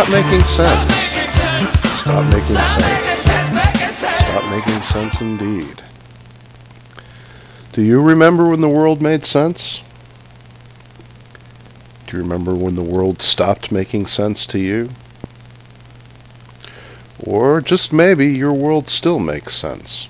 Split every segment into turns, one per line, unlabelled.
stop making sense. Stop making sense. Stop making sense indeed. Do you remember when the world made sense? Do you remember when the world stopped making sense to you? Or just maybe your world still makes sense.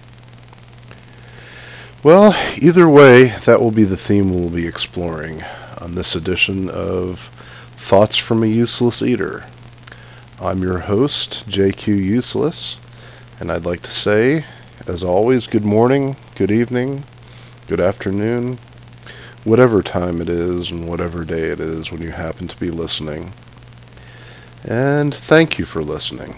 Well, either way, that will be the theme we'll be exploring on this edition of Thoughts from a Useless Eater. I'm your host, JQ Useless, and I'd like to say, as always, good morning, good evening, good afternoon, whatever time it is and whatever day it is when you happen to be listening. And thank you for listening.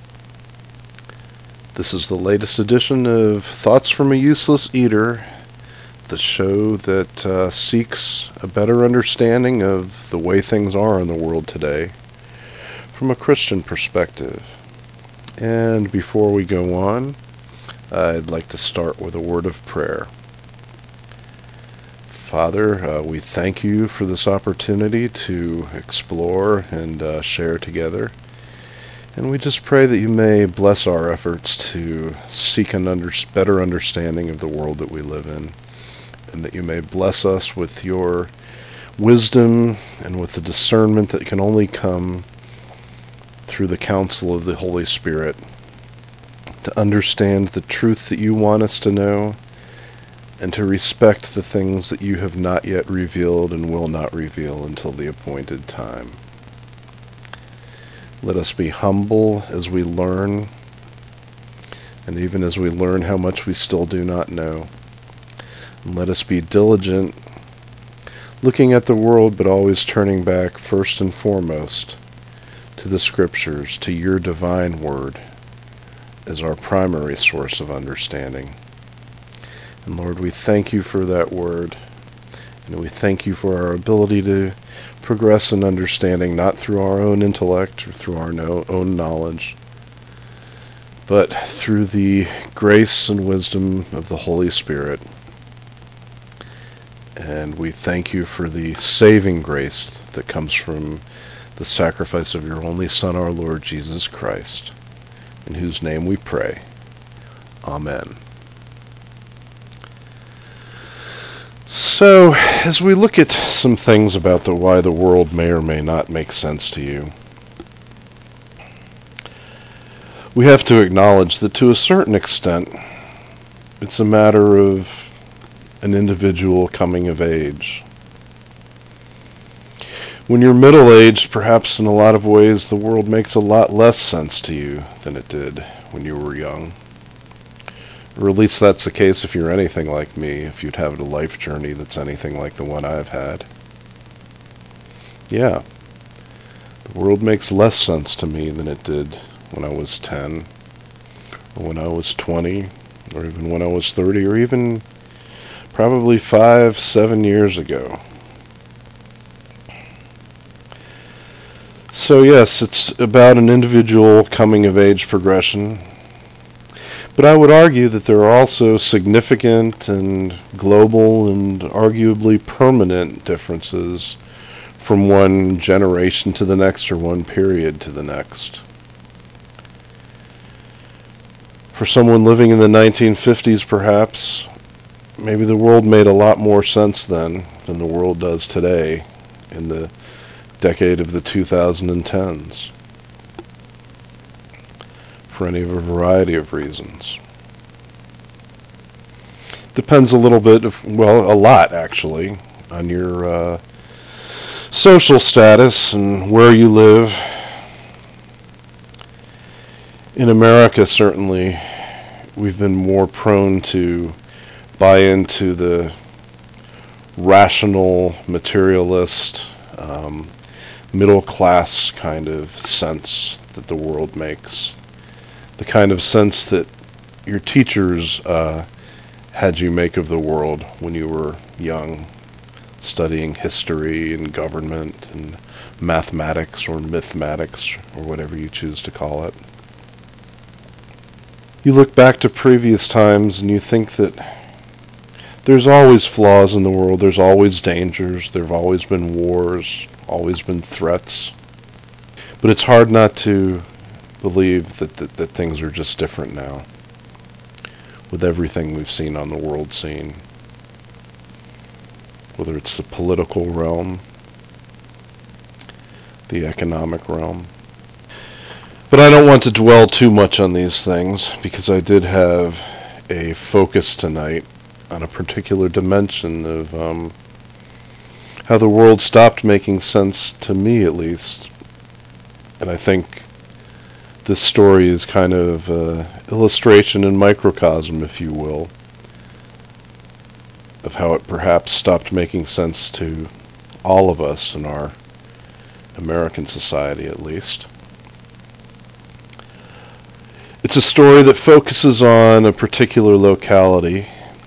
This is the latest edition of Thoughts from a Useless Eater, the show that seeks a better understanding of the way things are in the world today from a Christian perspective. And before we go on, I'd like to start with a word of prayer. Father, we thank you for this opportunity to explore and share together. And we just pray that you may bless our efforts to seek an better understanding of the world that we live in, and that you may bless us with your wisdom and with the discernment that can only come through the counsel of the Holy Spirit to understand the truth that you want us to know and to respect the things that you have not yet revealed and will not reveal until the appointed time. Let us be humble as we learn, and even as we learn how much we still do not know. And let us be diligent, looking at the world, but always turning back first and foremost to the Scriptures, to your divine word, as our primary source of understanding. And Lord, we thank you for that word, and we thank you for our ability to progress in understanding, not through our own intellect or through our own knowledge, but through the grace and wisdom of the Holy Spirit. And we thank you for the saving grace that comes from the sacrifice of your only Son, our Lord Jesus Christ, in whose name we pray. Amen. So, as we look at some things about why the world may or may not make sense to you, we have to acknowledge that to a certain extent, it's a matter of an individual coming of age. When you're middle-aged, perhaps in a lot of ways, the world makes a lot less sense to you than it did when you were young. Or at least that's the case if you're anything like me, if you'd have a life journey that's anything like the one I've had. Yeah, the world makes less sense to me than it did when I was 10, or when I was 20, or even when I was 30, or even probably 5-7 years ago. So yes, it's about an individual coming of age progression. But I would argue that there are also significant and global and arguably permanent differences from one generation to the next or one period to the next. For someone living in the 1950s, perhaps, maybe the world made a lot more sense then than the world does today in the decade of the 2010s. For any of a variety of reasons. Depends a little bit, a lot actually, on your social status and where you live. In America, certainly, we've been more prone to buy into the rational, materialist, middle-class kind of sense that the world makes. The kind of sense that your teachers had you make of the world when you were young, studying history and government and mathematics or mythmatics or whatever you choose to call it. You look back to previous times and you think that there's always flaws in the world, there's always dangers, there have always been wars, always been threats. But it's hard not to believe that things are just different now with everything we've seen on the world scene, whether it's the political realm, the economic realm. But I don't want to dwell too much on these things because I did have a focus tonight on a particular dimension of how the world stopped making sense to me, at least. And I think this story is kind of illustration and microcosm, if you will, of how it perhaps stopped making sense to all of us in our American society, at least. It's a story that focuses on a particular locality,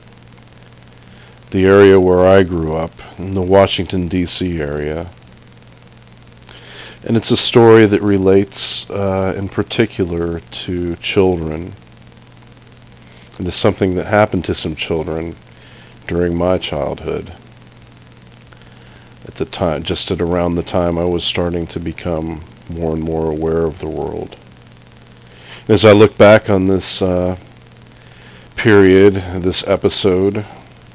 the area where I grew up, in the Washington, D.C. area. And it's a story that relates in particular to children. And it's something that happened to some children during my childhood. At the time, just at around the time I was starting to become more and more aware of the world. As I look back on this period, this episode,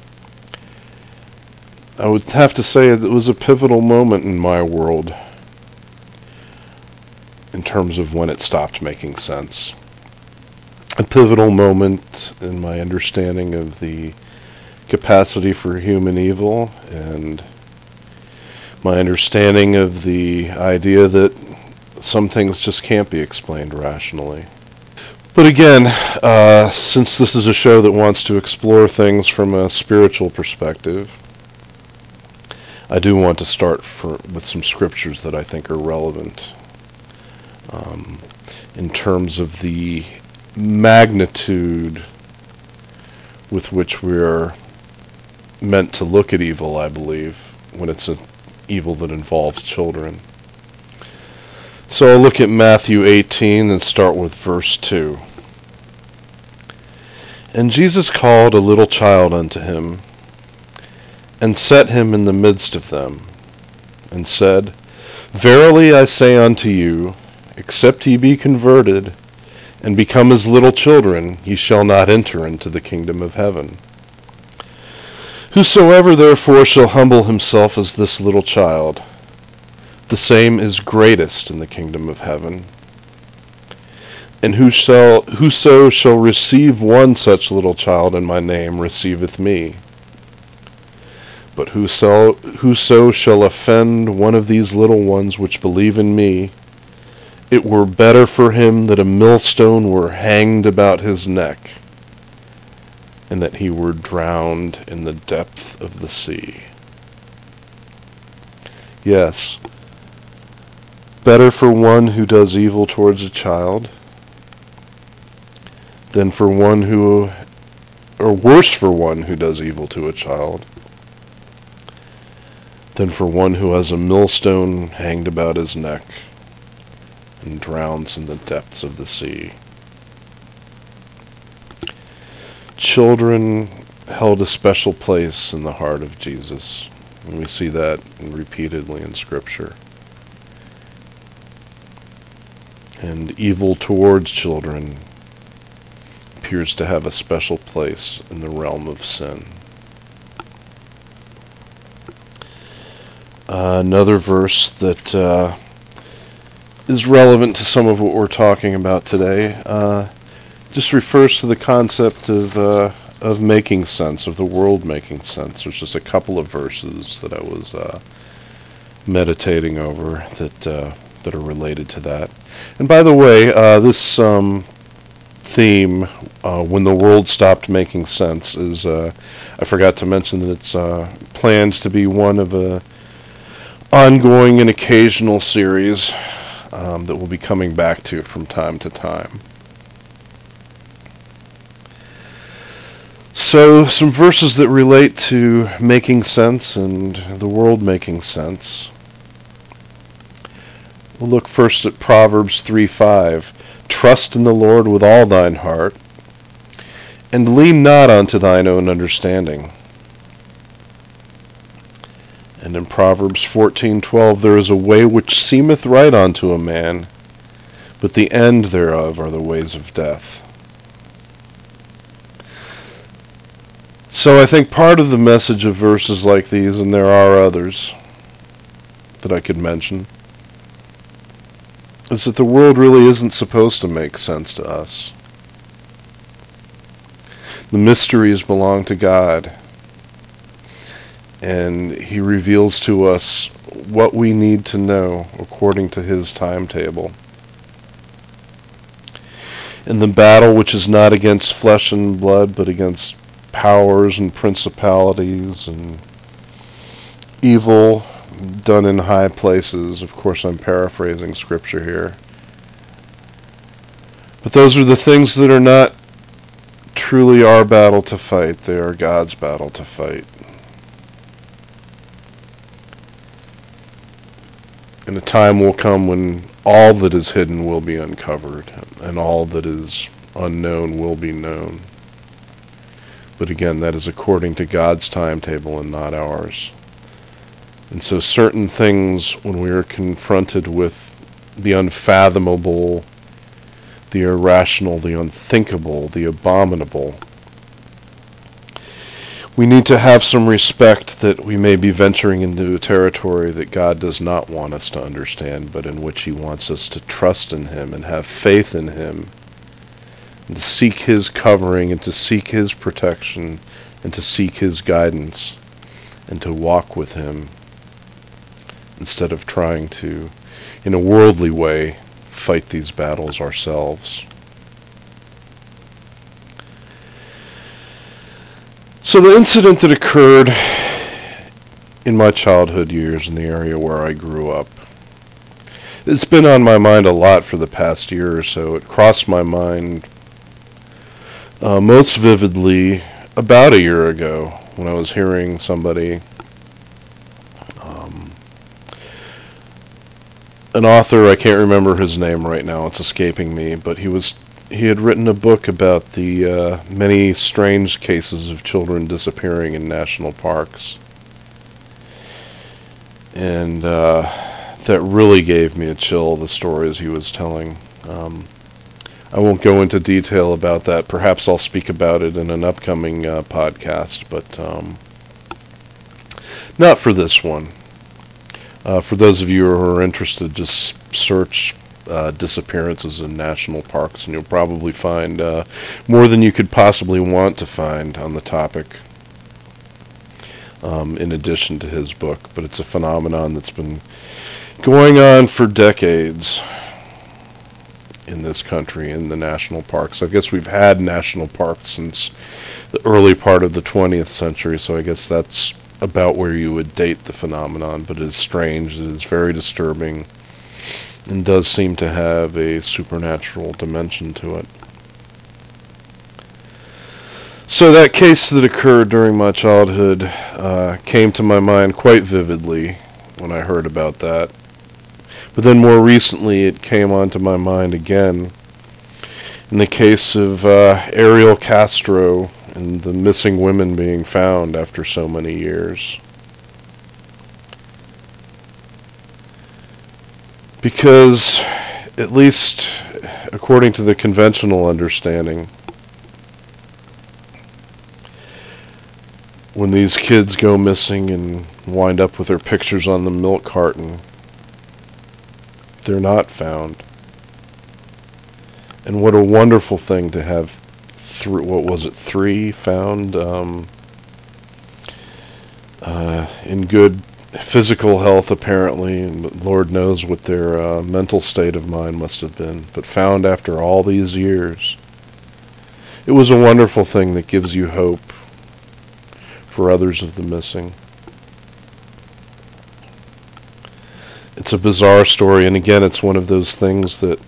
I would have to say it was a pivotal moment in my world in terms of when it stopped making sense. A pivotal moment in my understanding of the capacity for human evil and my understanding of the idea that some things just can't be explained rationally. But again, since this is a show that wants to explore things from a spiritual perspective, I do want to start with some scriptures that I think are relevant in terms of the magnitude with which we are meant to look at evil, I believe, when it's an evil that involves children. So I'll look at Matthew 18 and start with verse 2. And Jesus called a little child unto him, and set him in the midst of them, and said, Verily I say unto you, except ye be converted, and become as little children, ye shall not enter into the kingdom of heaven. Whosoever therefore shall humble himself as this little child, the same is greatest in the kingdom of heaven. And whoso shall receive one such little child in my name receiveth me. But whoso shall offend one of these little ones which believe in me, it were better for him that a millstone were hanged about his neck, and that he were drowned in the depth of the sea. Yes, better for one who does evil towards a child than for one who, or worse for one who does evil to a child, than for one who has a millstone hanged about his neck and drowns in the depths of the sea. Children held a special place in the heart of Jesus, and we see that repeatedly in Scripture. And evil towards children appears to have a special place in the realm of sin. Another verse that is relevant to some of what we're talking about today just refers to the concept of making sense, of the world making sense. There's just a couple of verses that I was meditating over that are related to that. And by the way, this theme, when the world stopped making sense, is I forgot to mention that it's planned to be one of a ongoing and occasional series that we'll be coming back to from time to time. So some verses that relate to making sense and the world making sense. We'll look first at Proverbs 3:5. Trust in the Lord with all thine heart, and lean not unto thine own understanding. And in Proverbs 14:12, there is a way which seemeth right unto a man, but the end thereof are the ways of death. So I think part of the message of verses like these, and there are others that I could mention, is that the world really isn't supposed to make sense to us. The mysteries belong to God, and He reveals to us what we need to know according to His timetable. And the battle, which is not against flesh and blood, but against powers and principalities and evil done in high places. Of course, I'm paraphrasing scripture here. But those are the things that are not truly our battle to fight. They are God's battle to fight. And a time will come when all that is hidden will be uncovered, and all that is unknown will be known. But again, that is according to God's timetable and not ours. And so certain things, when we are confronted with the unfathomable, the irrational, the unthinkable, the abominable, we need to have some respect that we may be venturing into a territory that God does not want us to understand, but in which He wants us to trust in Him and have faith in Him, and to seek His covering, and to seek His protection, and to seek His guidance, and to walk with Him, instead of trying to, in a worldly way, fight these battles ourselves. So the incident that occurred in my childhood years in the area where I grew up, it's been on my mind a lot for the past year or so. It crossed my mind most vividly about a year ago when I was hearing somebody, an author, I can't remember his name right now, it's escaping me, but he had written a book about the many strange cases of children disappearing in national parks. And that really gave me a chill, the stories he was telling. I won't go into detail about that. Perhaps I'll speak about it in an upcoming podcast, but not for this one. For those of you who are interested, just search disappearances in national parks, and you'll probably find more than you could possibly want to find on the topic, in addition to his book. But it's a phenomenon that's been going on for decades in this country, in the national parks. I guess we've had national parks since the early part of the 20th century, so I guess that's about where you would date the phenomenon. But it is strange, it is very disturbing, and does seem to have a supernatural dimension to it. So that case that occurred during my childhood came to my mind quite vividly when I heard about that. But then more recently it came onto my mind again in the case of Ariel Castro and the missing women being found after so many years. Because, at least according to the conventional understanding, when these kids go missing and wind up with their pictures on the milk carton, they're not found. And what a wonderful thing to have three found in good physical health apparently, and Lord knows what their mental state of mind must have been, but found after all these years. It was a wonderful thing that gives you hope for others of the missing. It's a bizarre story, and again, it's one of those things that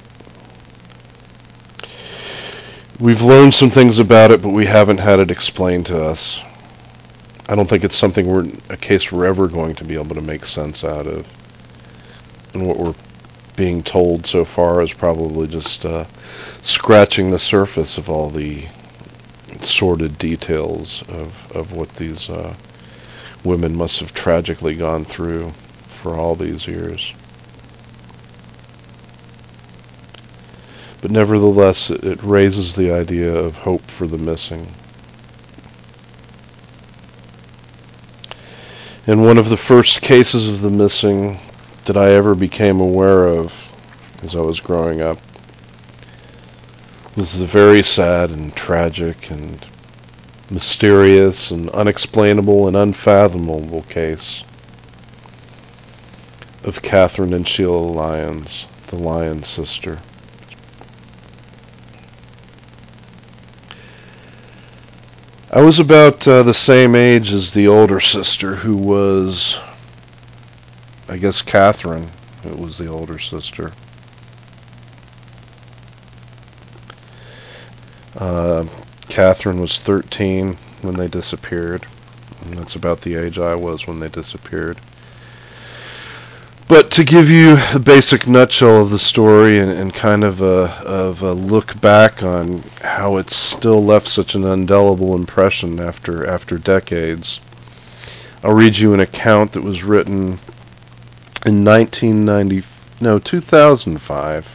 we've learned some things about it, but we haven't had it explained to us. I don't think it's a case we're ever going to be able to make sense out of. And what we're being told so far is probably just scratching the surface of all the sordid details of what these women must have tragically gone through for all these years. But nevertheless, it raises the idea of hope for the missing. And one of the first cases of the missing that I ever became aware of as I was growing up was the very sad and tragic and mysterious and unexplainable and unfathomable case of Catherine and Sheila Lyons, the Lyons sister. I was about the same age as the older sister, who was, I guess, Catherine, who was the older sister. Catherine was 13 when they disappeared, and that's about the age I was when they disappeared. But to give you the basic nutshell of the story and kind of a look back on how it's still left such an indelible impression after decades, I'll read you an account that was written in 2005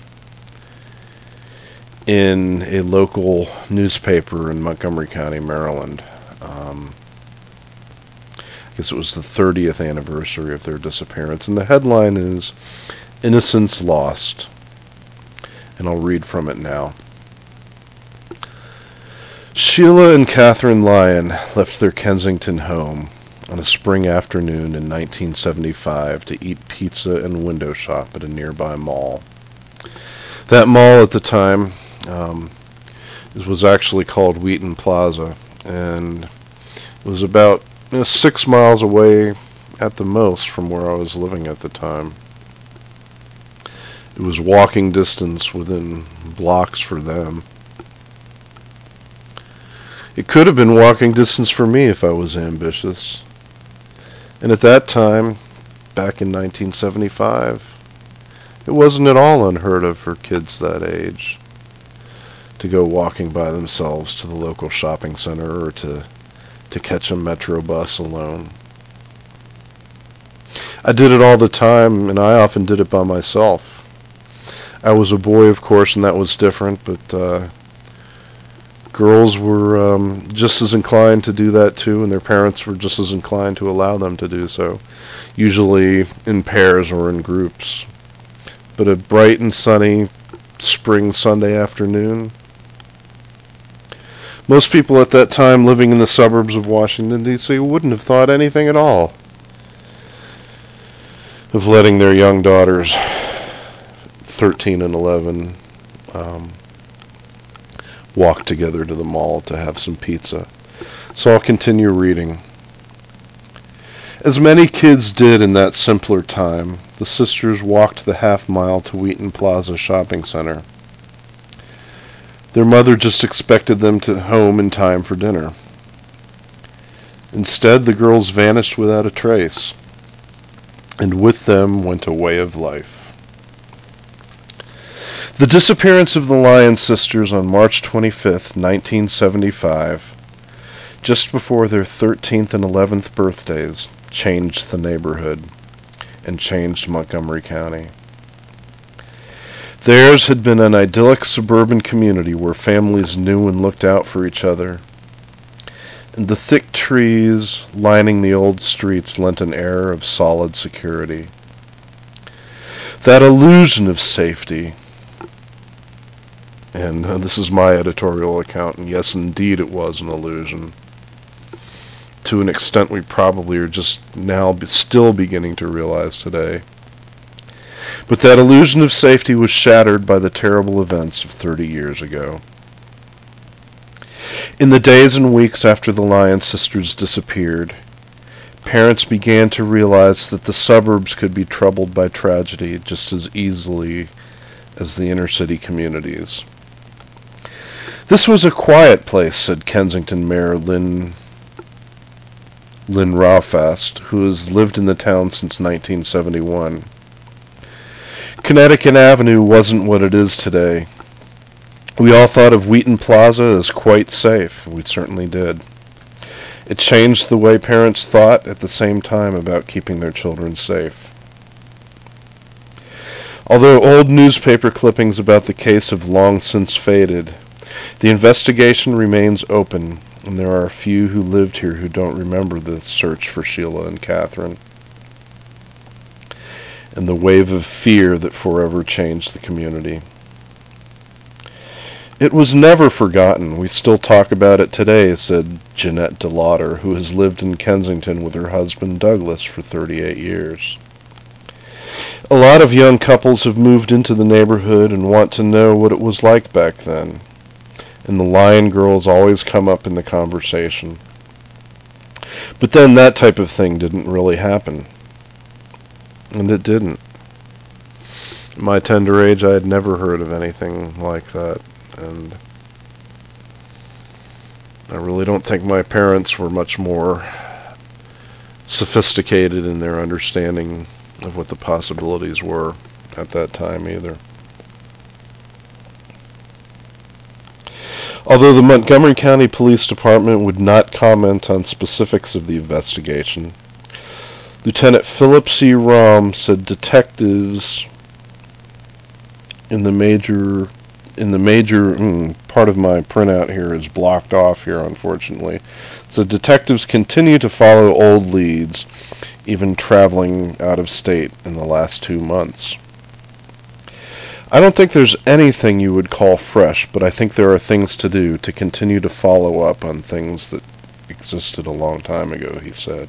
in a local newspaper in Montgomery County, Maryland. I guess it was the 30th anniversary of their disappearance, and the headline is "Innocence Lost," and I'll read from it now. Sheila and Catherine Lyon left their Kensington home on a spring afternoon in 1975 to eat pizza and window shop at a nearby mall. That mall at the time was actually called Wheaton Plaza, and was about 6 miles away at the most from where I was living at the time. It was walking distance within blocks for them. It could have been walking distance for me if I was ambitious. And at that time, back in 1975, it wasn't at all unheard of for kids that age to go walking by themselves to the local shopping center or to catch a metro bus alone. I did it all the time, and I often did it by myself. I was a boy, of course, and that was different, but girls were just as inclined to do that too, and their parents were just as inclined to allow them to do so, usually in pairs or in groups. But a bright and sunny spring Sunday afternoon, most people at that time living in the suburbs of Washington, D.C. wouldn't have thought anything at all of letting their young daughters, 13 and 11, walk together to the mall to have some pizza. So I'll continue reading. As many kids did in that simpler time, the sisters walked the half mile to Wheaton Plaza Shopping Center. Their mother just expected them to home in time for dinner. Instead, the girls vanished without a trace, and with them went a way of life. The disappearance of the Lyon sisters on March 25th, 1975, just before their 13th and 11th birthdays, changed the neighborhood and changed Montgomery County. Theirs had been an idyllic suburban community where families knew and looked out for each other, and the thick trees lining the old streets lent an air of solid security. That illusion of safety, and this is my editorial account, and yes, indeed it was an illusion. To an extent we probably are just now still beginning to realize today. But that illusion of safety was shattered by the terrible events of 30 years ago. In the days and weeks after the Lyon sisters disappeared, parents began to realize that the suburbs could be troubled by tragedy just as easily as the inner city communities. This was a quiet place, said Kensington Mayor Lynn Rowfast, who has lived in the town since 1971. Connecticut Avenue wasn't what it is today. We all thought of Wheaton Plaza as quite safe. We certainly did. It changed the way parents thought at the same time about keeping their children safe. Although old newspaper clippings about the case have long since faded, the investigation remains open, and there are a few who lived here who don't remember the search for Sheila and Catherine, and the wave of fear that forever changed the community. It was never forgotten. We still talk about it today, said Jeanette DeLauder, who has lived in Kensington with her husband Douglas for 38 years. A lot of young couples have moved into the neighborhood and want to know what it was like back then. And the Lyon girls always come up in the conversation. But then that type of thing didn't really happen. And it didn't. At my tender age, I had never heard of anything like that. And I really don't think my parents were much more sophisticated in their understanding of what the possibilities were at that time either. Although the Montgomery County Police Department would not comment on specifics of the investigation, Lieutenant Philip C. Rahm said detectives in the major part of my printout here is blocked off here, unfortunately. So detectives continue to follow old leads, even traveling out of state in the last 2 months. I don't think there's anything you would call fresh, but I think there are things to do to continue to follow up on things that existed a long time ago, he said.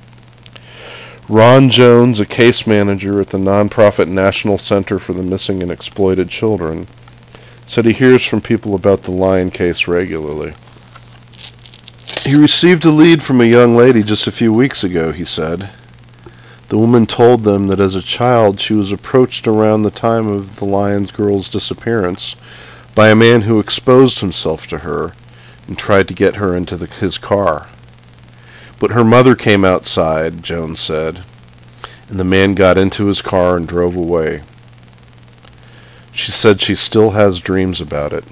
Ron Jones, a case manager at the nonprofit National Center for the Missing and Exploited Children, said he hears from people about the Lyon case regularly. He received a lead from a young lady just a few weeks ago, he said. The woman told them that as a child she was approached around the time of the Lyon girl's disappearance by a man who exposed himself to her and tried to get her into his car. But her mother came outside, Jones said, and the man got into his car and drove away. She said she still has dreams about it.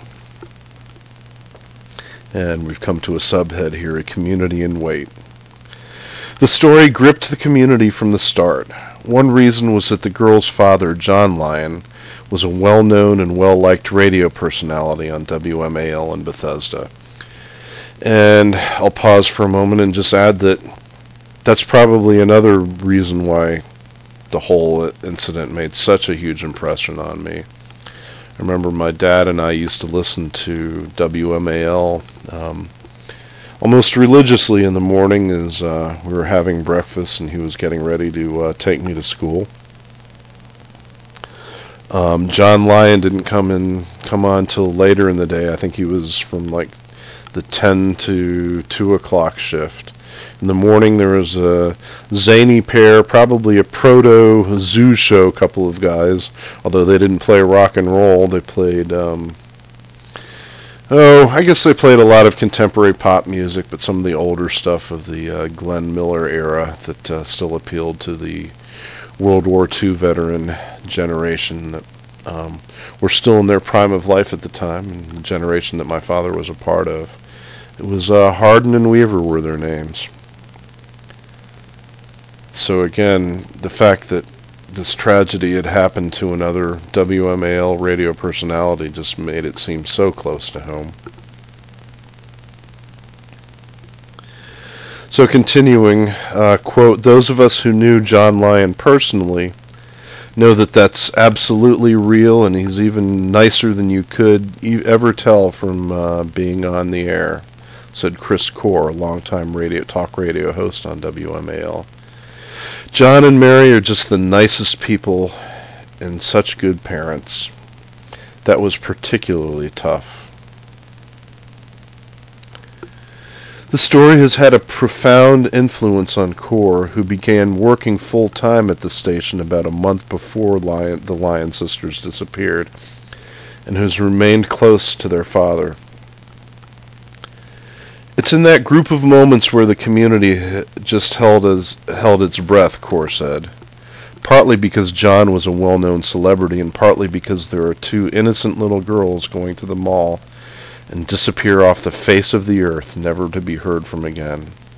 And we've come to a subhead here, a community in wait. The story gripped the community from the start. One reason was that the girl's father, John Lyon, was a well-known and well-liked radio personality on WMAL in Bethesda. And I'll pause for a moment and just add that that's probably another reason why the whole incident made such a huge impression on me. I remember my dad and I used to listen to WMAL almost religiously in the morning as we were having breakfast and he was getting ready to take me to school. John Lyon didn't come on till later in the day. I think he was from like the 10 to 2 o'clock shift. In the morning there was a zany pair, probably a proto-zoo show couple of guys, although they didn't play rock and roll. They played, I guess they played a lot of contemporary pop music, but some of the older stuff of the Glenn Miller era that still appealed to the World War II veteran generation that were still in their prime of life at the time, and the generation that my father was a part of. It was Hardin and Weaver were their names. So again, the fact that this tragedy had happened to another WMAL radio personality just made it seem so close to home. So continuing, quote, those of us who knew John Lyon personally know that that's absolutely real, and he's even nicer than you could ever tell from being on the air, said Chris Core, a longtime talk radio host on WMAL. John and Mary are just the nicest people and such good parents. That was particularly tough. The story has had a profound influence on Core, who began working full-time at the station about a month before the Lyon sisters disappeared, and who's remained close to their father. It's in that group of moments where the community just held its breath, Core said. Partly because John was a well-known celebrity, and partly because there are two innocent little girls going to the mall and disappear off the face of the earth, never to be heard from again.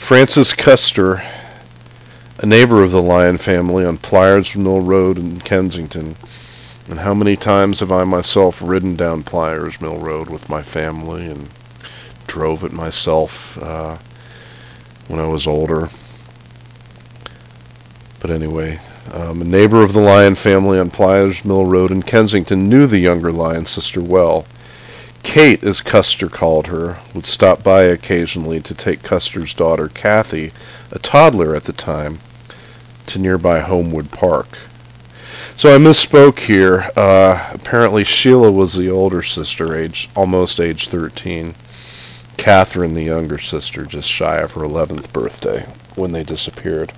Francis Custer, a neighbor of the Lyon family on Pliers Mill Road in Kensington. And how many times have I myself ridden down Pliers Mill Road with my family and drove it myself when I was older. But anyway, a neighbor of the Lyon family on Pliers Mill Road in Kensington knew the younger Lyon sister well. Kate, as Custer called her, would stop by occasionally to take Custer's daughter, Kathy, a toddler at the time, to nearby Homewood Park. So I misspoke here. Apparently Sheila was the older sister, almost age 13. Catherine, the younger sister, just shy of her 11th birthday when they disappeared.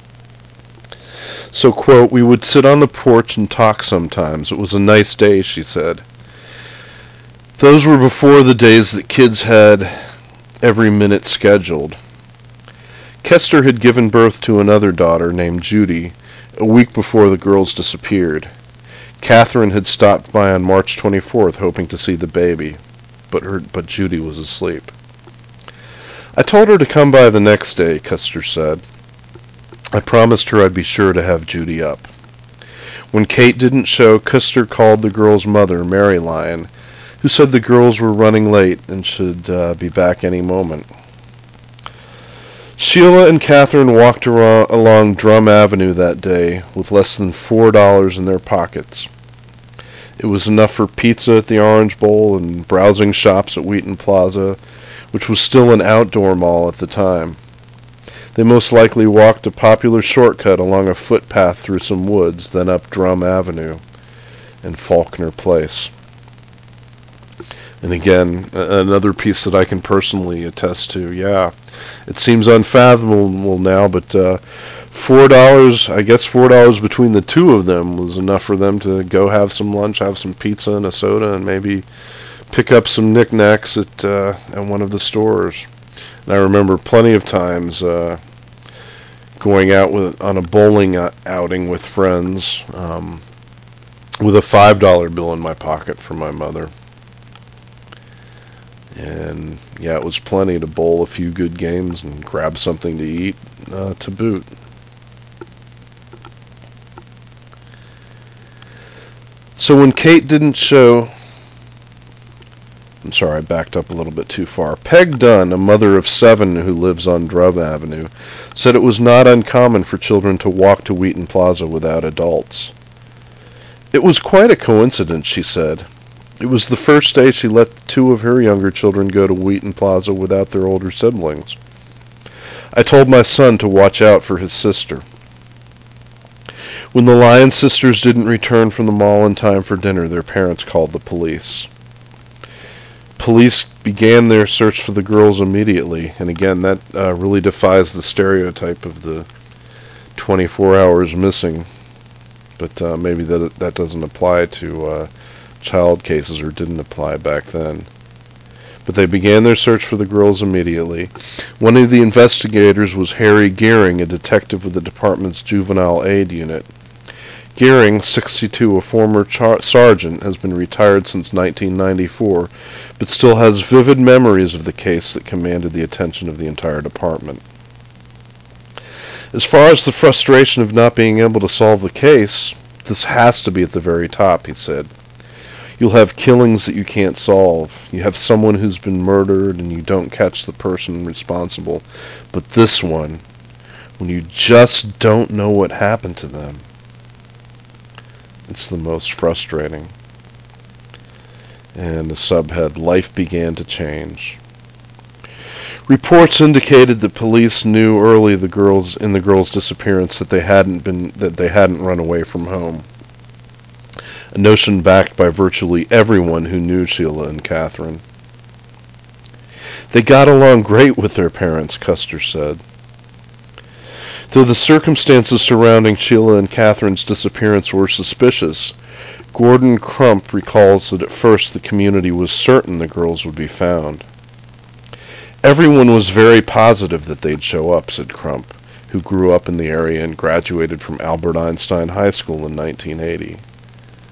So, quote, "We would sit on the porch and talk sometimes. It was a nice day," she said. Those were before the days that kids had every minute scheduled. Kester had given birth to another daughter named Judy a week before the girls disappeared. Catherine had stopped by on March 24th hoping to see the baby, but Judy was asleep. "I told her to come by the next day," Custer said. "I promised her I'd be sure to have Judy up." When Kate didn't show, Custer called the girl's mother, Mary Lyon, who said the girls were running late and should be back any moment. Sheila and Catherine walked along Drum Avenue that day with less than $4 in their pockets. It was enough for pizza at the Orange Bowl and browsing shops at Wheaton Plaza, which was still an outdoor mall at the time. They most likely walked a popular shortcut along a footpath through some woods, then up Drum Avenue and Faulkner Place. And again, another piece that I can personally attest to. Yeah, it seems unfathomable now, but $4, I guess $4 between the two of them was enough for them to go have some lunch, have some pizza and a soda, and maybe pick up some knickknacks at one of the stores. And I remember plenty of times going out on a bowling outing with friends with a $5 bill in my pocket for my mother. And yeah, it was plenty to bowl a few good games and grab something to eat to boot. So when Kate didn't show, I'm sorry, I backed up a little bit too far. Peg Dunn, a mother of 7 who lives on Drum Avenue, said it was not uncommon for children to walk to Wheaton Plaza without adults. It was quite a coincidence, she said. It was the first day she let 2 of her younger children go to Wheaton Plaza without their older siblings. I told my son to watch out for his sister. When the Lyon sisters didn't return from the mall in time for dinner, their parents called the police. Police began their search for the girls immediately, and again, that really defies the stereotype of the 24 hours missing. But maybe that doesn't apply to child cases, or didn't apply back then. But they began their search for the girls immediately. One of the investigators was Harry Gearing, a detective with the department's juvenile aid unit. Gearing, 62, a former sergeant, has been retired since 1994, but still has vivid memories of the case that commanded the attention of the entire department. As far as the frustration of not being able to solve the case, this has to be at the very top, he said. You'll have killings that you can't solve. You have someone who's been murdered and you don't catch the person responsible. But this one, when you just don't know what happened to them, it's the most frustrating. And the subhead, life began to change. Reports indicated that police knew early in the girls' disappearance that they hadn't run away from home. A notion backed by virtually everyone who knew Sheila and Catherine. They got along great with their parents, Custer said. Though the circumstances surrounding Sheila and Catherine's disappearance were suspicious, Gordon Crump recalls that at first the community was certain the girls would be found. Everyone was very positive that they'd show up, said Crump, who grew up in the area and graduated from Albert Einstein High School in 1980.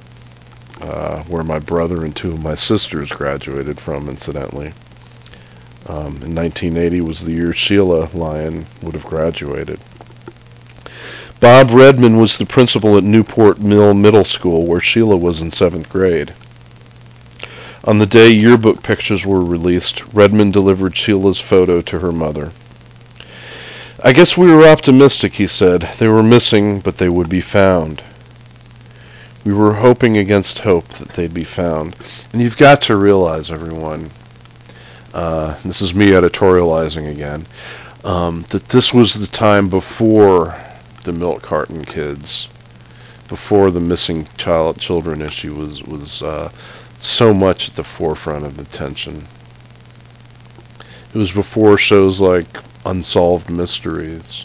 Where my brother and 2 of my sisters graduated from, incidentally. In 1980 was the year Sheila Lyon would have graduated. Bob Redman was the principal at Newport Mill Middle School, where Sheila was in 7th grade. On the day yearbook pictures were released, Redman delivered Sheila's photo to her mother. "I guess we were optimistic," he said. "They were missing, but they would be found. We were hoping against hope that they'd be found." And you've got to realize, everyone, this is me editorializing again, that this was the time before the milk carton kids, before the missing children issue was so much at the forefront of attention. It was before shows like Unsolved Mysteries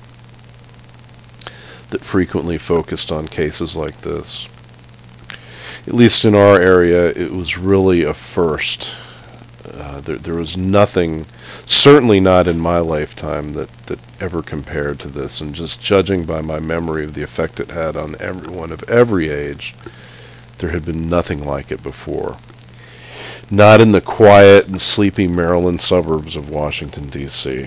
that frequently focused on cases like this. At least in our area, it was really a first. There was nothing, certainly not in my lifetime, that ever compared to this. And just judging by my memory of the effect it had on everyone of every age, there had been nothing like it before. Not in the quiet and sleepy Maryland suburbs of Washington, D.C.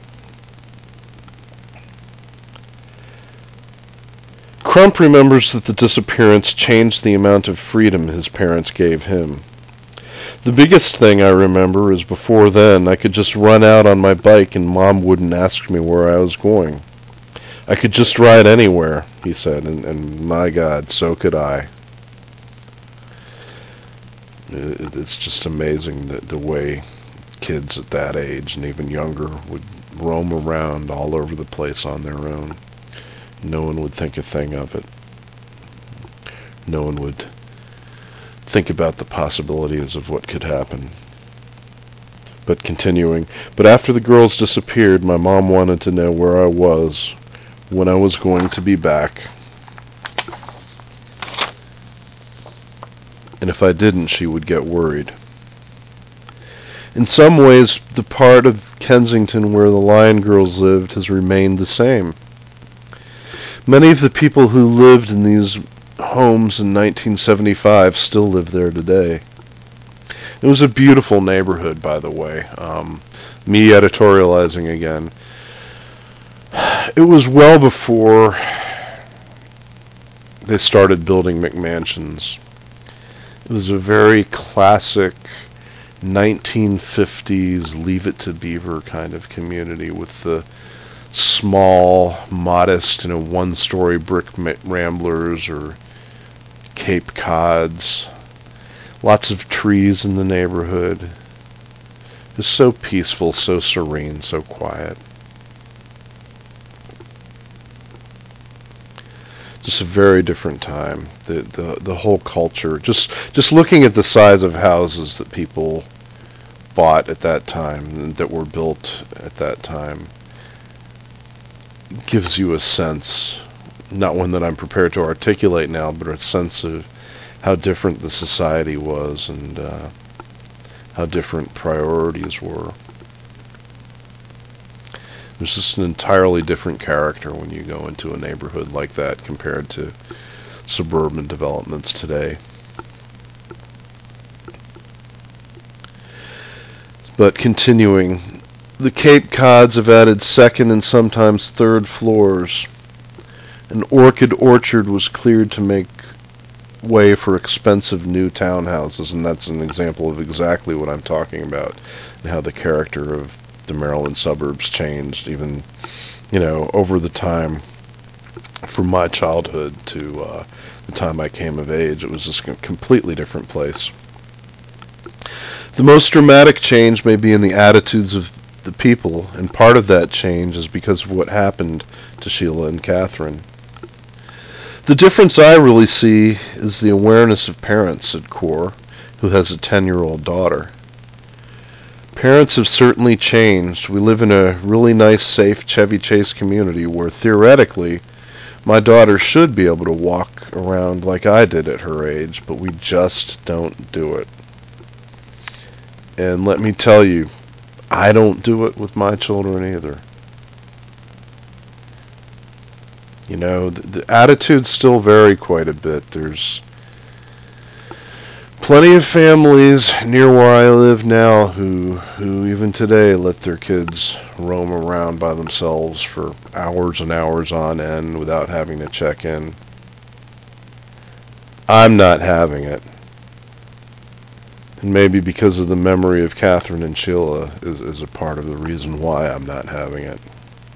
Crump remembers that the disappearance changed the amount of freedom his parents gave him. "The biggest thing I remember is before then I could just run out on my bike and Mom wouldn't ask me where I was going. I could just ride anywhere," he said, and my God, so could I. It's just amazing the way kids at that age and even younger would roam around all over the place on their own. No one would think a thing of it. No one would think about the possibilities of what could happen. But continuing, "But after the girls disappeared, my mom wanted to know where I was, when I was going to be back. And if I didn't, she would get worried." In some ways, the part of Kensington where the Lyon girls lived has remained the same. Many of the people who lived in these homes in 1975 still live there today. It was a beautiful neighborhood, by the way. Me editorializing again. It was well before they started building McMansions. It was a very classic 1950s Leave It to Beaver kind of community with the small, modest, one-story brick ramblers or Cape Cods. Lots of trees in the neighborhood. It was so peaceful, so serene, so quiet. Just a very different time. The whole culture. Just looking at the size of houses that people bought at that time, that were built at that time, gives you a sense, not one that I'm prepared to articulate now, but a sense of how different the society was and how different priorities were. There's just an entirely different character when you go into a neighborhood like that compared to suburban developments today. But continuing, the Cape Cods have added second and sometimes third floors. An orchid orchard was cleared to make way for expensive new townhouses, and that's an example of exactly what I'm talking about, and how the character of the Maryland suburbs changed even, over the time from my childhood to the time I came of age. It was just a completely different place. The most dramatic change may be in the attitudes of the people, and part of that change is because of what happened to Sheila and Catherine. The difference I really see is the awareness of parents at core, who has a 10-year-old daughter. Parents have certainly changed. We live in a really nice, safe Chevy Chase community where theoretically my daughter should be able to walk around like I did at her age, but we just don't do it. And let me tell you, I don't do it with my children either. The attitudes still vary quite a bit. There's Plenty of families near where I live now who even today let their kids roam around by themselves for hours and hours on end without having to check in. I'm not having it. And maybe because of the memory of Catherine and Sheila is a part of the reason why I'm not having it.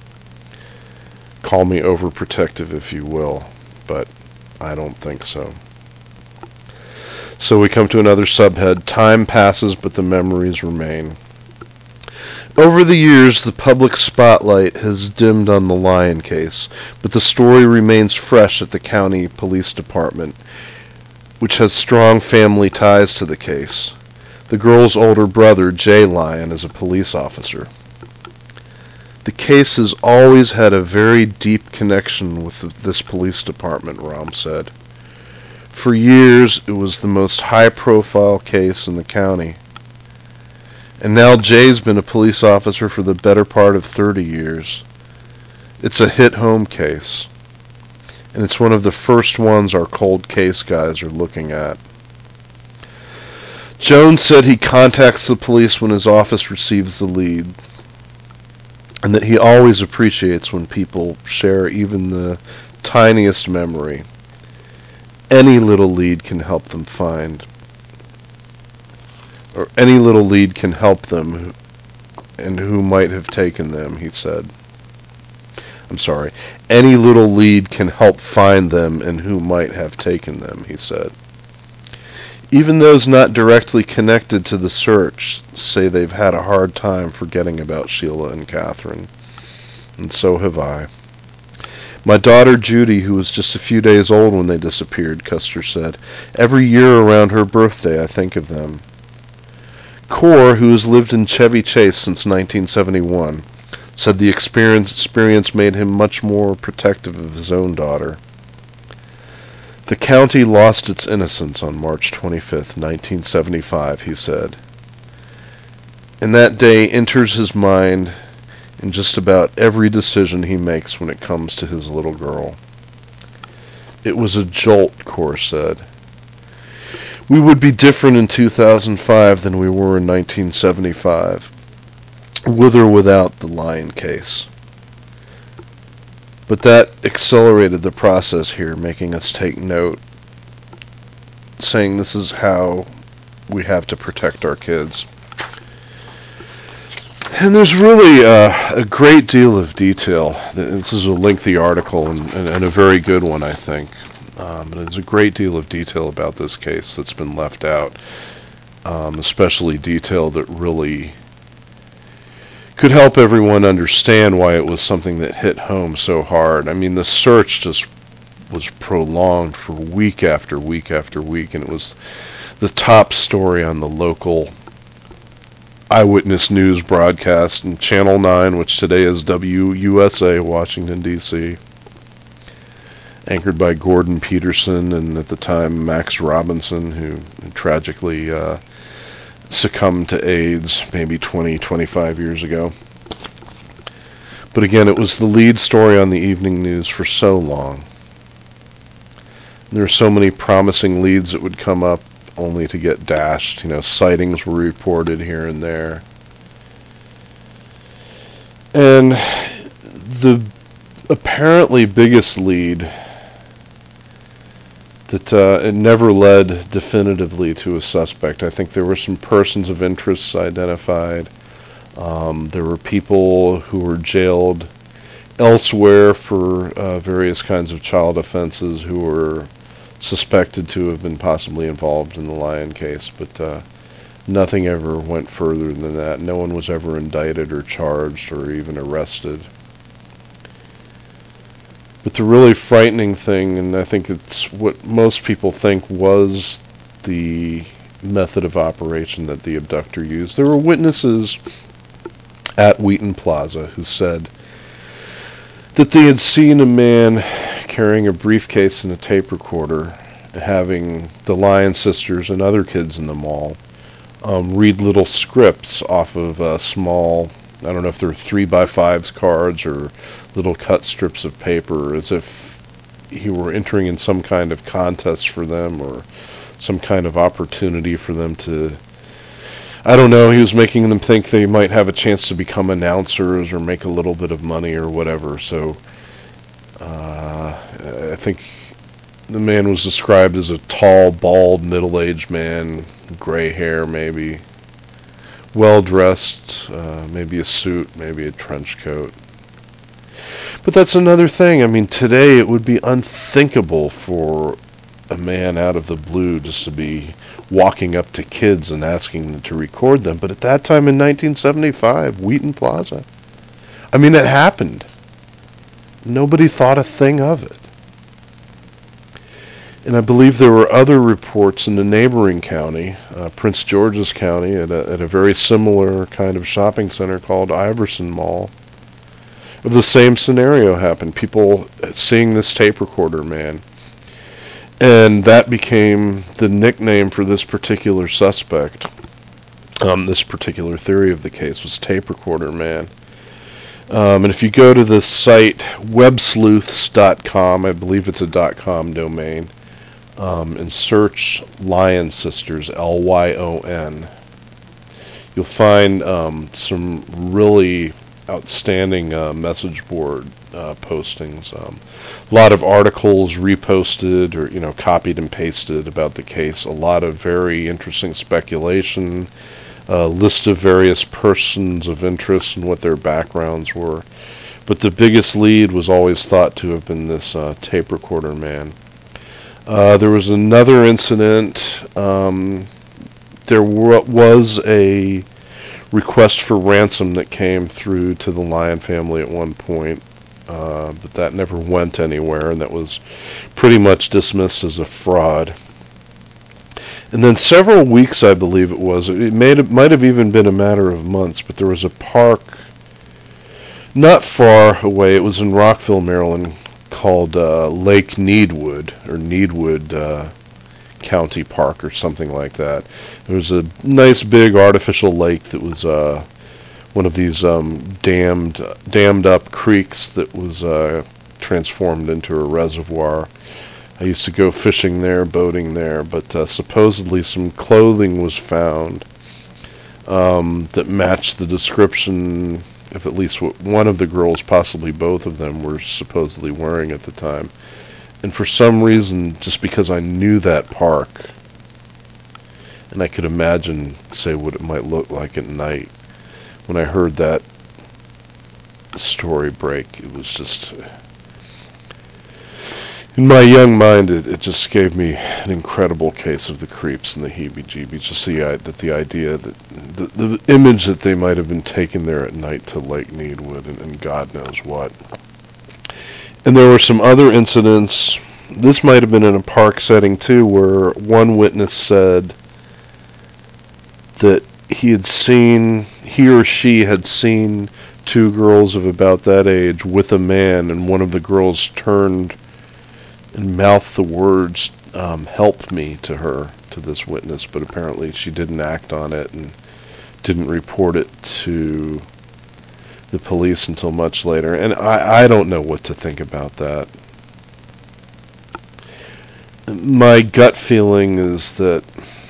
Call me overprotective if you will, but I don't think so. So we come to another subhead. Time passes, but the memories remain. Over the years, the public spotlight has dimmed on the Lyon case, but the story remains fresh at the county police department, which has strong family ties to the case. The girl's older brother, Jay Lyon, is a police officer. The case has always had a very deep connection with this police department, Rahm said. For years, it was the most high-profile case in the county. And now Jay's been a police officer for the better part of 30 years. It's a hit-home case. And it's one of the first ones our cold case guys are looking at. Jones said he contacts the police when his office receives the lead, and that he always appreciates when people share even the tiniest memory. Any little lead can help them find, or any little lead can help them and who might have taken them, he said. I'm sorry. Any little lead can help find them and who might have taken them, he said. Even those not directly connected to the search say they've had a hard time forgetting about Sheila and Catherine. And so have I. My daughter Judy, who was just a few days old when they disappeared, Custer said. Every year around her birthday I think of them. Core, who has lived in Chevy Chase since 1971, said the experience made him much more protective of his own daughter. The county lost its innocence on March 25th, 1975, he said. And that day enters his mind in just about every decision he makes when it comes to his little girl. It was a jolt, Core said. We would be different in 2005 than we were in 1975, with or without the Lyon case. But that accelerated the process here, making us take note, saying this is how we have to protect our kids. And there's really a great deal of detail. This is a lengthy article and a very good one, I think. There's a great deal of detail about this case that's been left out, especially detail that really could help everyone understand why it was something that hit home so hard. I mean, the search just was prolonged for week after week after week, and it was the top story on the local eyewitness news broadcast, and Channel 9, which today is WUSA, Washington, D.C., anchored by Gordon Peterson and at the time Max Robinson, who tragically succumbed to AIDS maybe 25 years ago. But again, it was the lead story on the evening news for so long. There were so many promising leads that would come up only to get dashed. Sightings were reported here and there. And the apparently biggest lead that it never led definitively to a suspect. I think there were some persons of interest identified. There were people who were jailed elsewhere for various kinds of child offenses who were suspected to have been possibly involved in the Lyon case, but nothing ever went further than that. No one was ever indicted or charged or even arrested. But the really frightening thing, and I think it's what most people think was the method of operation that the abductor used. There were witnesses at Wheaton Plaza who said that they had seen a man carrying a briefcase and a tape recorder, having the Lyon sisters and other kids in the mall read little scripts off of small, I don't know if they're 3x5s cards or little cut strips of paper, as if he were entering in some kind of contest for them or some kind of opportunity for them to, I don't know, he was making them think they might have a chance to become announcers or make a little bit of money or whatever. So I think the man was described as a tall, bald, middle-aged man, gray hair maybe, well-dressed, maybe a suit, maybe a trench coat. But that's another thing. I mean, today it would be unthinkable for a man out of the blue just to be walking up to kids and asking them to record them. But at that time in 1975, Wheaton Plaza, I mean, it happened. Nobody thought a thing of it. And I believe there were other reports in the neighboring county, Prince George's County, at a very similar kind of shopping center called Iverson Mall, of the same scenario happened. People seeing this tape recorder man. And that became the nickname for this particular suspect. This particular theory of the case was tape recorder man. And if you go to the site websleuths.com, I believe it's a .com domain, and search Lyon Sisters, Lyon, you'll find some really outstanding message board postings. A lot of articles reposted or copied and pasted about the case. A lot of very interesting speculation. List of various persons of interest and what their backgrounds were. But the biggest lead was always thought to have been this tape recorder man. There was another incident. There was a request for ransom that came through to the Lyon family at one point, but that never went anywhere, and that was pretty much dismissed as a fraud. And then several weeks, I believe it was, it might have even been a matter of months, but there was a park not far away, it was in Rockville, Maryland, called Lake Needwood, or Needwood County Park or something like that. There was a nice big artificial lake that was one of these dammed up creeks that was transformed into a reservoir. I used to go fishing there, boating there, but supposedly some clothing was found that matched the description of at least what one of the girls, possibly both of them, were supposedly wearing at the time. And for some reason, just because I knew that park, and I could imagine, say, what it might look like at night, when I heard that story break, it was just, in my young mind, it just gave me an incredible case of the creeps and the heebie-jeebies. Just the idea that the image that they might have been taken there at night to Lake Needwood and God knows what. And there were some other incidents. This might have been in a park setting too, where one witness said that he or she had seen two girls of about that age with a man, and one of the girls turned and mouthed the words, "help me," to this witness, but apparently she didn't act on it and didn't report it to the police until much later. And I don't know what to think about that. My gut feeling is that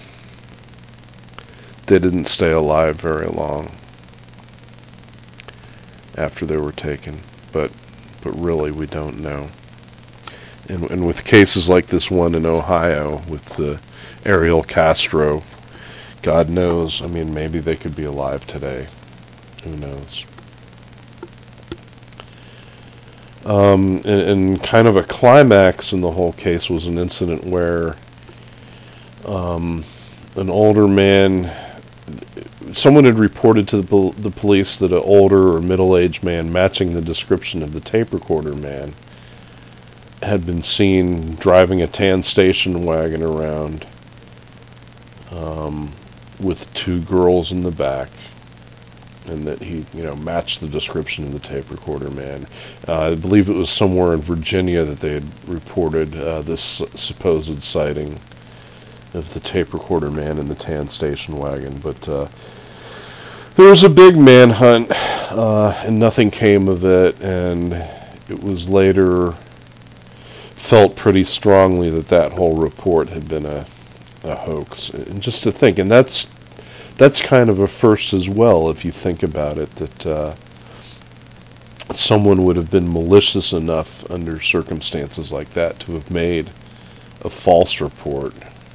they didn't stay alive very long after they were taken, but really we don't know. And with cases like this one in Ohio with Ariel Castro, God knows, I mean, maybe they could be alive today. Who knows? And kind of a climax in the whole case was an incident where an older man, someone had reported to the police that an older or middle-aged man matching the description of the tape recorder man had been seen driving a tan station wagon around with two girls in the back, and that he, matched the description of the tape recorder man. I believe it was somewhere in Virginia that they had reported this supposed sighting of the tape recorder man in the tan station wagon. But there was a big manhunt, and nothing came of it, and it was later felt pretty strongly that whole report had been a a hoax. And just to think, and that's kind of a first as well, if you think about it, that someone would have been malicious enough under circumstances like that to have made a false report.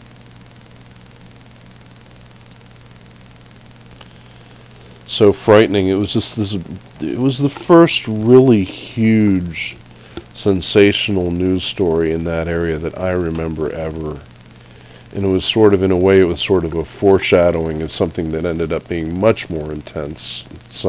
So frightening. It was just this. It was the first really huge, sensational news story in that area that I remember ever. And it was sort of, in a way, it was sort of a foreshadowing of something that ended up being much more intense.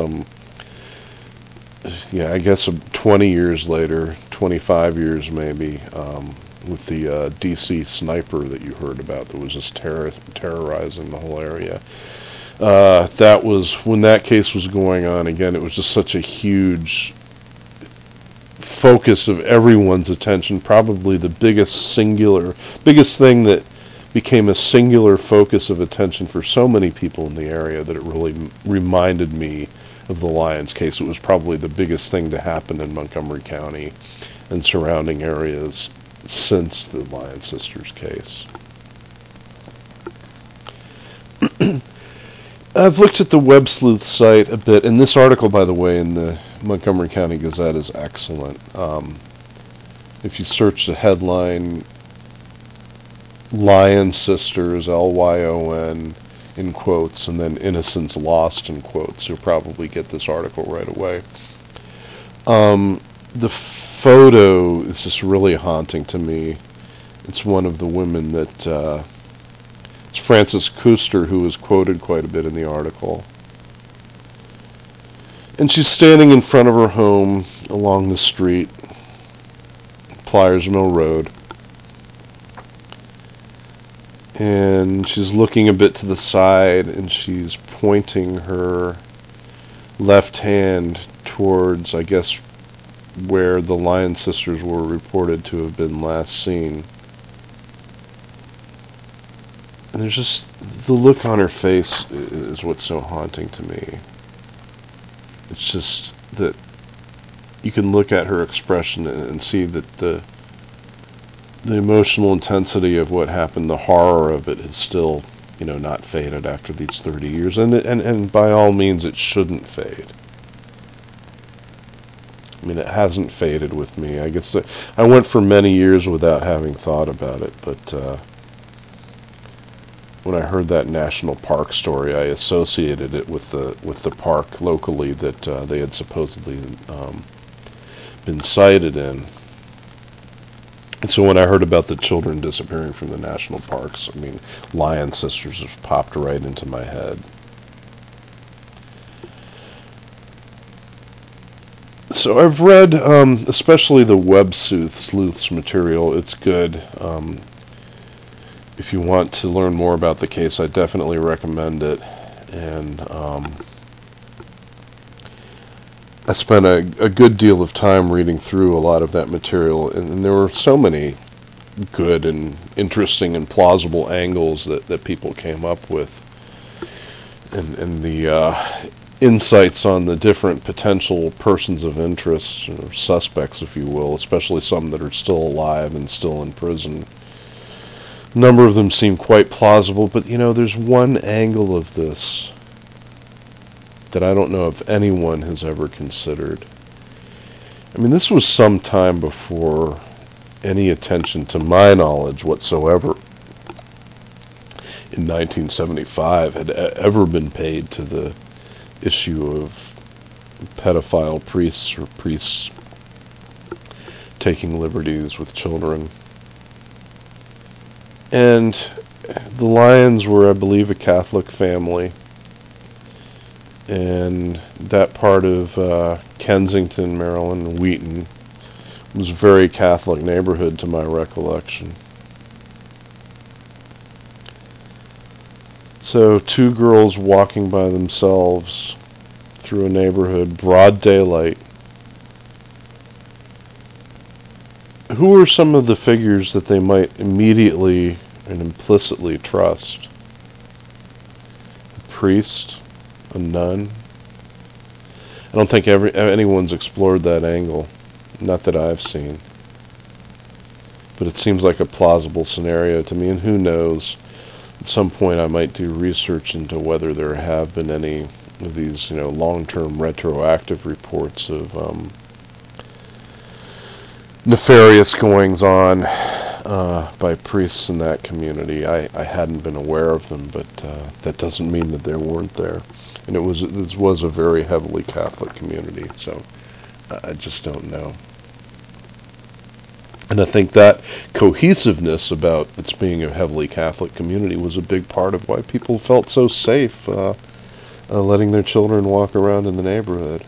I guess 20 years later, 25 years maybe, with the DC sniper that you heard about that was just terrorizing the whole area. That was, when that case was going on, again, it was just such a huge focus of everyone's attention, probably the biggest thing that became a singular focus of attention for so many people in the area that it really reminded me of the Lyons case. It was probably the biggest thing to happen in Montgomery County and surrounding areas since the Lyons sisters case. I've looked at the Web Sleuth site a bit, and this article, by the way, in the Montgomery County Gazette is excellent. If you search the headline, Lyons sisters, Lyon, in quotes, and then innocence lost in quotes, you'll probably get this article right away. The photo is just really haunting to me. It's one of the women that, it's Frances Kuster, who was quoted quite a bit in the article. And she's standing in front of her home along the street, Pliers Mill Road. And she's looking a bit to the side, and she's pointing her left hand towards, I guess, where the Lyons sisters were reported to have been last seen. And there's just, the look on her face is what's so haunting to me. It's just that you can look at her expression and see that the emotional intensity of what happened, the horror of it, is still, not faded after these 30 years. And by all means, it shouldn't fade. I mean, it hasn't faded with me. I guess I went for many years without having thought about it, but when I heard that national park story, I associated it with the park locally that they had supposedly been sighted in. And so when I heard about the children disappearing from the national parks, I mean, Lyons sisters have popped right into my head. So I've read, especially the Web Sleuth's material. It's good. If you want to learn more about the case, I definitely recommend it. And I spent a good deal of time reading through a lot of that material, and there were so many good and interesting and plausible angles that people came up with, and the insights on the different potential persons of interest, or suspects, if you will, especially some that are still alive and still in prison. A number of them seem quite plausible, but there's one angle of this that I don't know if anyone has ever considered. I mean, this was some time before any attention, to my knowledge whatsoever, in 1975 had ever been paid to the issue of pedophile priests, or priests taking liberties with children. And the Lyons were, I believe, a Catholic family. And that part of Kensington, Maryland, Wheaton, was a very Catholic neighborhood to my recollection. So 2 girls walking by themselves through a neighborhood, broad daylight. Who are some of the figures that they might immediately and implicitly trust? A priest? A nun? I don't think anyone's explored that angle. Not that I've seen. But it seems like a plausible scenario to me, and who knows? At some point I might do research into whether there have been any of these, long-term retroactive reports of nefarious goings on by priests in that community. I hadn't been aware of them, but that doesn't mean that they weren't there. And this was a very heavily Catholic community, so I just don't know. And I think that cohesiveness about its being a heavily Catholic community was a big part of why people felt so safe letting their children walk around in the neighborhood.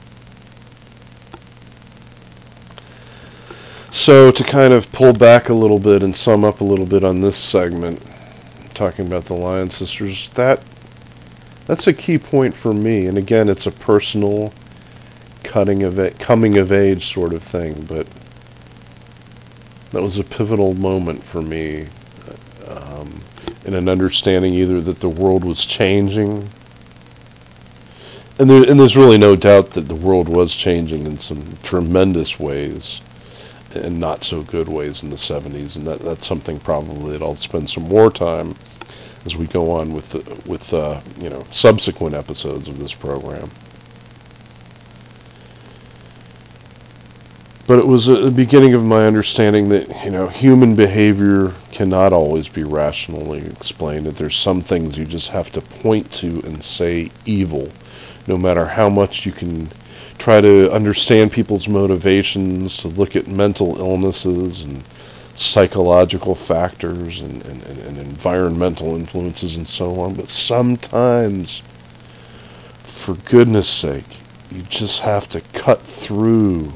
So to kind of pull back a little bit and sum up a little bit on this segment, talking about the Lyon sisters, that's a key point for me. And again, it's a personal coming of age sort of thing, but that was a pivotal moment for me in an understanding either that the world was changing, and there's really no doubt that the world was changing in some tremendous ways and not so good ways in the 70s, and that's something probably that I'll spend some more time as we go on with subsequent episodes of this program. But it was a beginning of my understanding that, human behavior cannot always be rationally explained, that there's some things you just have to point to and say evil, no matter how much you can try to understand people's motivations, to look at mental illnesses and psychological factors and environmental influences and so on. But sometimes, for goodness sake, you just have to cut through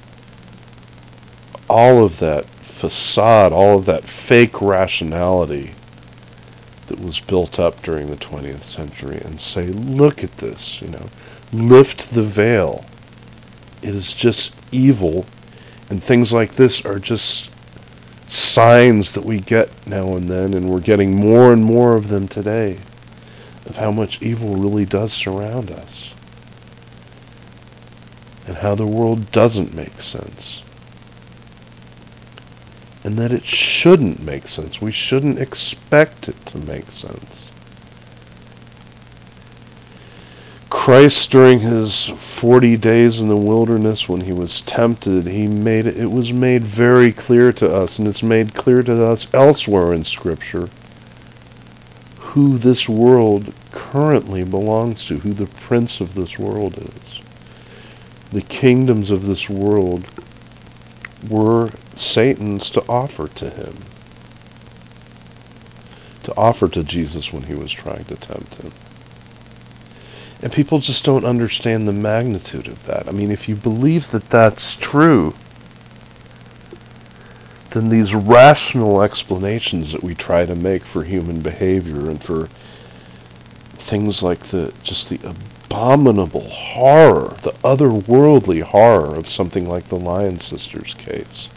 all of that facade, all of that fake rationality that was built up during the 20th century and say, look at this, lift the veil. It is just evil, and things like this are just signs that we get now and then, and we're getting more and more of them today, of how much evil really does surround us, and how the world doesn't make sense. And that it shouldn't make sense. We shouldn't expect it to make sense. Christ, during his 40 days in the wilderness when he was tempted, it was made very clear to us, and it's made clear to us elsewhere in Scripture, who this world currently belongs to, who the prince of this world is. The kingdoms of this world were Satan's to offer to him, to offer to Jesus when he was trying to tempt him. And people just don't understand the magnitude of that. I mean, if you believe that that's true, then these rational explanations that we try to make for human behavior and for things like the abominable horror, the otherworldly horror of something like the Lyon sisters case,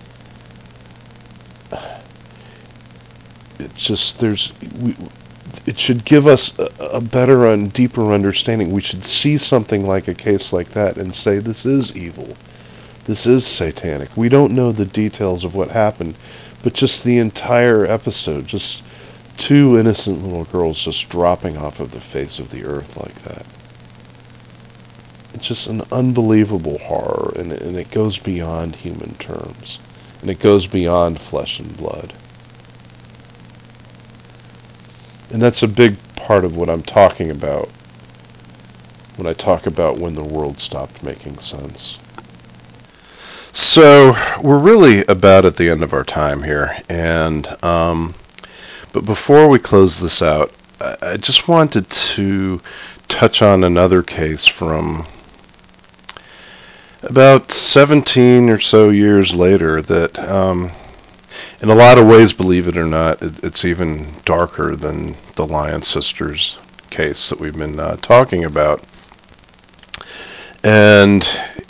it should give us a better and deeper understanding. We should see something like a case like that and say, this is evil. This is satanic. We don't know the details of what happened, but just the entire episode, just two innocent little girls just dropping off of the face of the earth like that. It's just an unbelievable horror, and it goes beyond human terms, and it goes beyond flesh and blood. And that's a big part of what I'm talking about when I talk about when the world stopped making sense. So we're really about at the end of our time here, and but before we close this out, I just wanted to touch on another case from about 17 or so years later that in a lot of ways, believe it or not, it's even darker than the Lyon sisters case that we've been talking about. And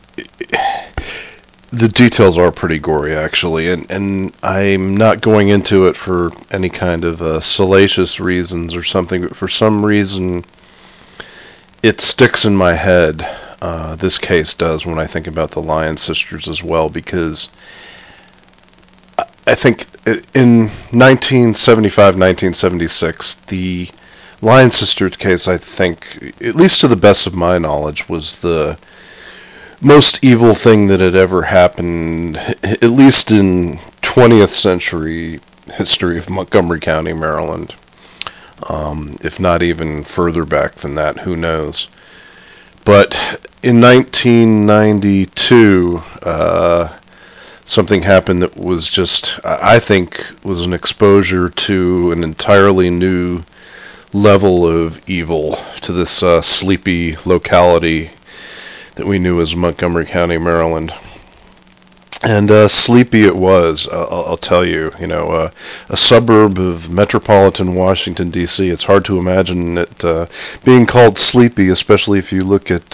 the details are pretty gory, actually, and I'm not going into it for any kind of salacious reasons or something, but for some reason it sticks in my head. This case does when I think about the Lyon sisters as well, because I think in 1975, 1976, the Lyon Sisters case, I think, at least to the best of my knowledge, was the most evil thing that had ever happened, at least in 20th century history of Montgomery County, Maryland. If not even further back than that, who knows. But in 1992, something happened that was just, I think, was an exposure to an entirely new level of evil to this sleepy locality that we knew as Montgomery County, Maryland. And sleepy it was, I'll tell you. A suburb of metropolitan Washington, D.C. It's hard to imagine it being called sleepy, especially if you look at,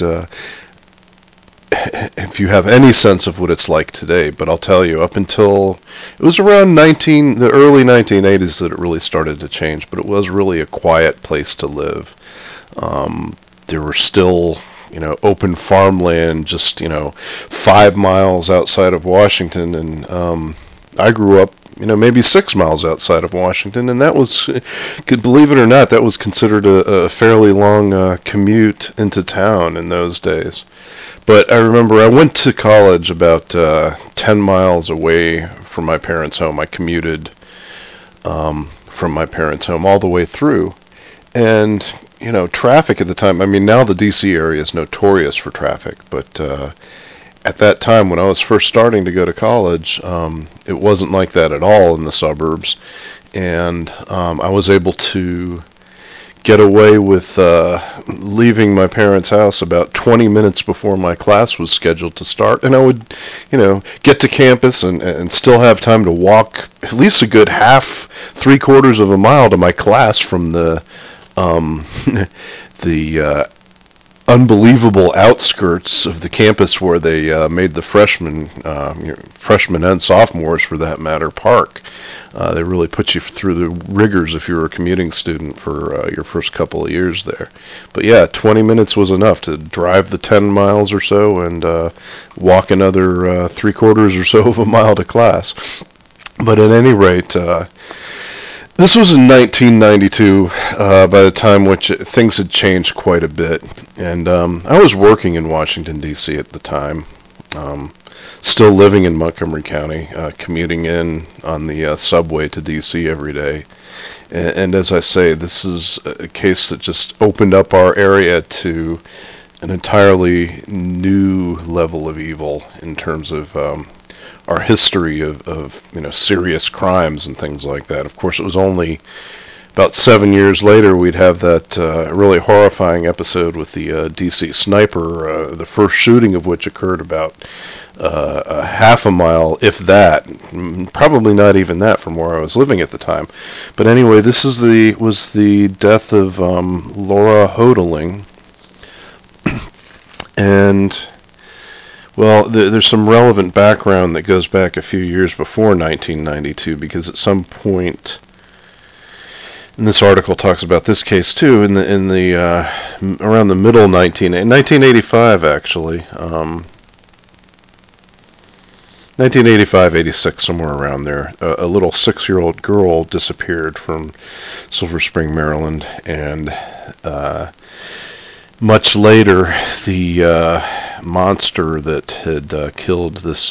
if you have any sense of what it's like today. But I'll tell you, up until, it was around the early 1980s that it really started to change, but it was really a quiet place to live. There were still open farmland just, 5 miles outside of Washington. And I grew up, maybe 6 miles outside of Washington. And that was, believe it or not, that was considered a fairly long commute into town in those days. But I remember I went to college about 10 miles away from my parents' home. I commuted from my parents' home all the way through. And traffic at the time, I mean, now the D.C. area is notorious for traffic, but at that time when I was first starting to go to college, it wasn't like that at all in the suburbs, and I was able to get away with leaving my parents' house about 20 minutes before my class was scheduled to start, and I would, get to campus and still have time to walk at least a good half, 3/4 of a mile to my class from the unbelievable outskirts of the campus where they made the freshmen and sophomores, for that matter, park. They really put you through the rigors if you were a commuting student for your first couple of years there. But yeah, 20 minutes was enough to drive the 10 miles or so and walk another 3/4 or so of a mile to class. But at any rate, this was in 1992, by the time which things had changed quite a bit, and I was working in Washington, D.C. at the time, still living in Montgomery County, commuting in on the subway to D.C. every day, and as I say, this is a case that just opened up our area to an entirely new level of evil in terms of our history of serious crimes and things like that. Of course, it was only about 7 years later we'd have that really horrifying episode with the DC sniper, the first shooting of which occurred about a half a mile, if that, probably not even that, from where I was living at the time. But anyway, this was the death of Laura Hodeling, and well, there's some relevant background that goes back a few years before 1992, because at some point, and this article talks about this case too, in the around the middle 1985 actually, 1985, 86, somewhere around there, a little 6-year-old girl disappeared from Silver Spring, Maryland, and much later, the monster that had killed this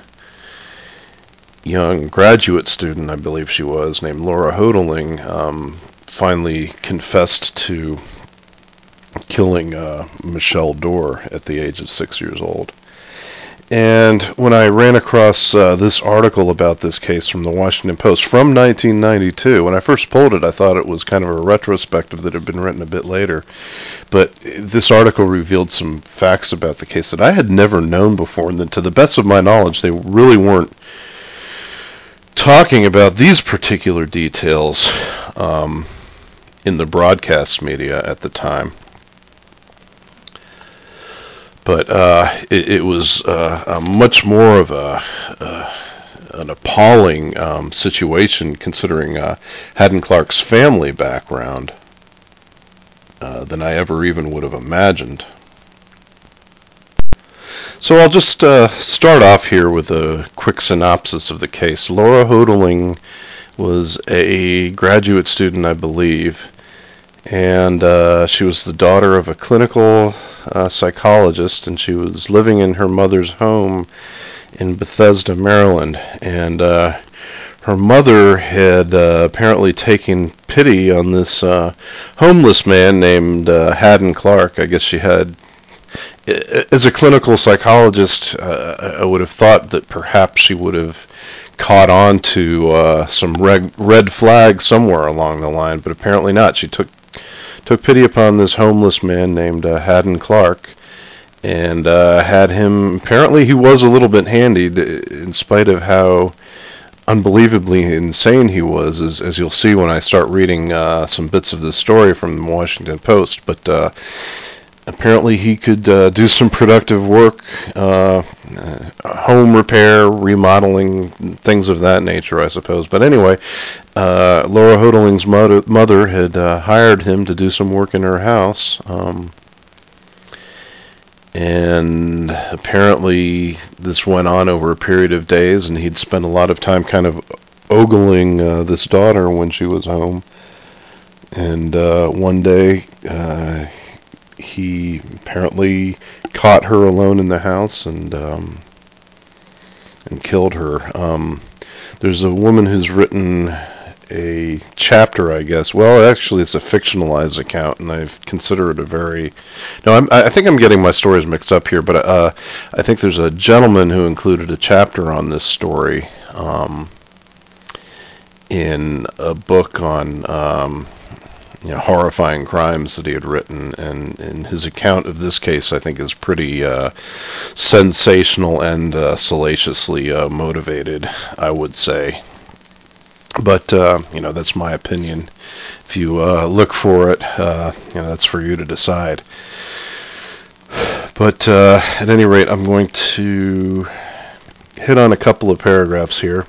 young graduate student, I believe she was, named Laura Hodeling, finally confessed to killing Michelle Dorr at the age of 6 years old. And when I ran across this article about this case from the Washington Post from 1992, when I first pulled it, I thought it was kind of a retrospective that had been written a bit later. But this article revealed some facts about the case that I had never known before, and that, to the best of my knowledge, they really weren't talking about these particular details in the broadcast media at the time. But it was much more of an appalling situation, considering Haddon Clark's family background, than I ever even would have imagined. So I'll just start off here with a quick synopsis of the case. Laura Hodeling was a graduate student, I believe, and she was the daughter of a clinical psychologist, and she was living in her mother's home in Bethesda, Maryland. And her mother had apparently taken pity on this homeless man named Haddon Clark. I guess she had, as a clinical psychologist, I would have thought that perhaps she would have caught on to some red flag somewhere along the line, but apparently not. She took pity upon this homeless man named Haddon Clark, and had him, apparently he was a little bit handy, in spite of how unbelievably insane he was, as you'll see when I start reading some bits of this story from the Washington Post. But apparently he could do some productive work, home repair, remodeling, things of that nature, I suppose. But anyway, Laura Hodeling's mother had hired him to do some work in her house. And apparently this went on over a period of days, and he'd spent a lot of time kind of ogling this daughter when she was home. And one day he apparently caught her alone in the house and killed her. There's a woman who's written a chapter, I guess. Well, actually, it's a fictionalized account, and I consider it a very... No, I think I'm getting my stories mixed up here, but I think there's a gentleman who included a chapter on this story in a book on horrifying crimes that he had written, and his account of this case, I think, is pretty sensational and salaciously motivated, I would say. But, that's my opinion. If you look for it, that's for you to decide. But at any rate, I'm going to hit on a couple of paragraphs here.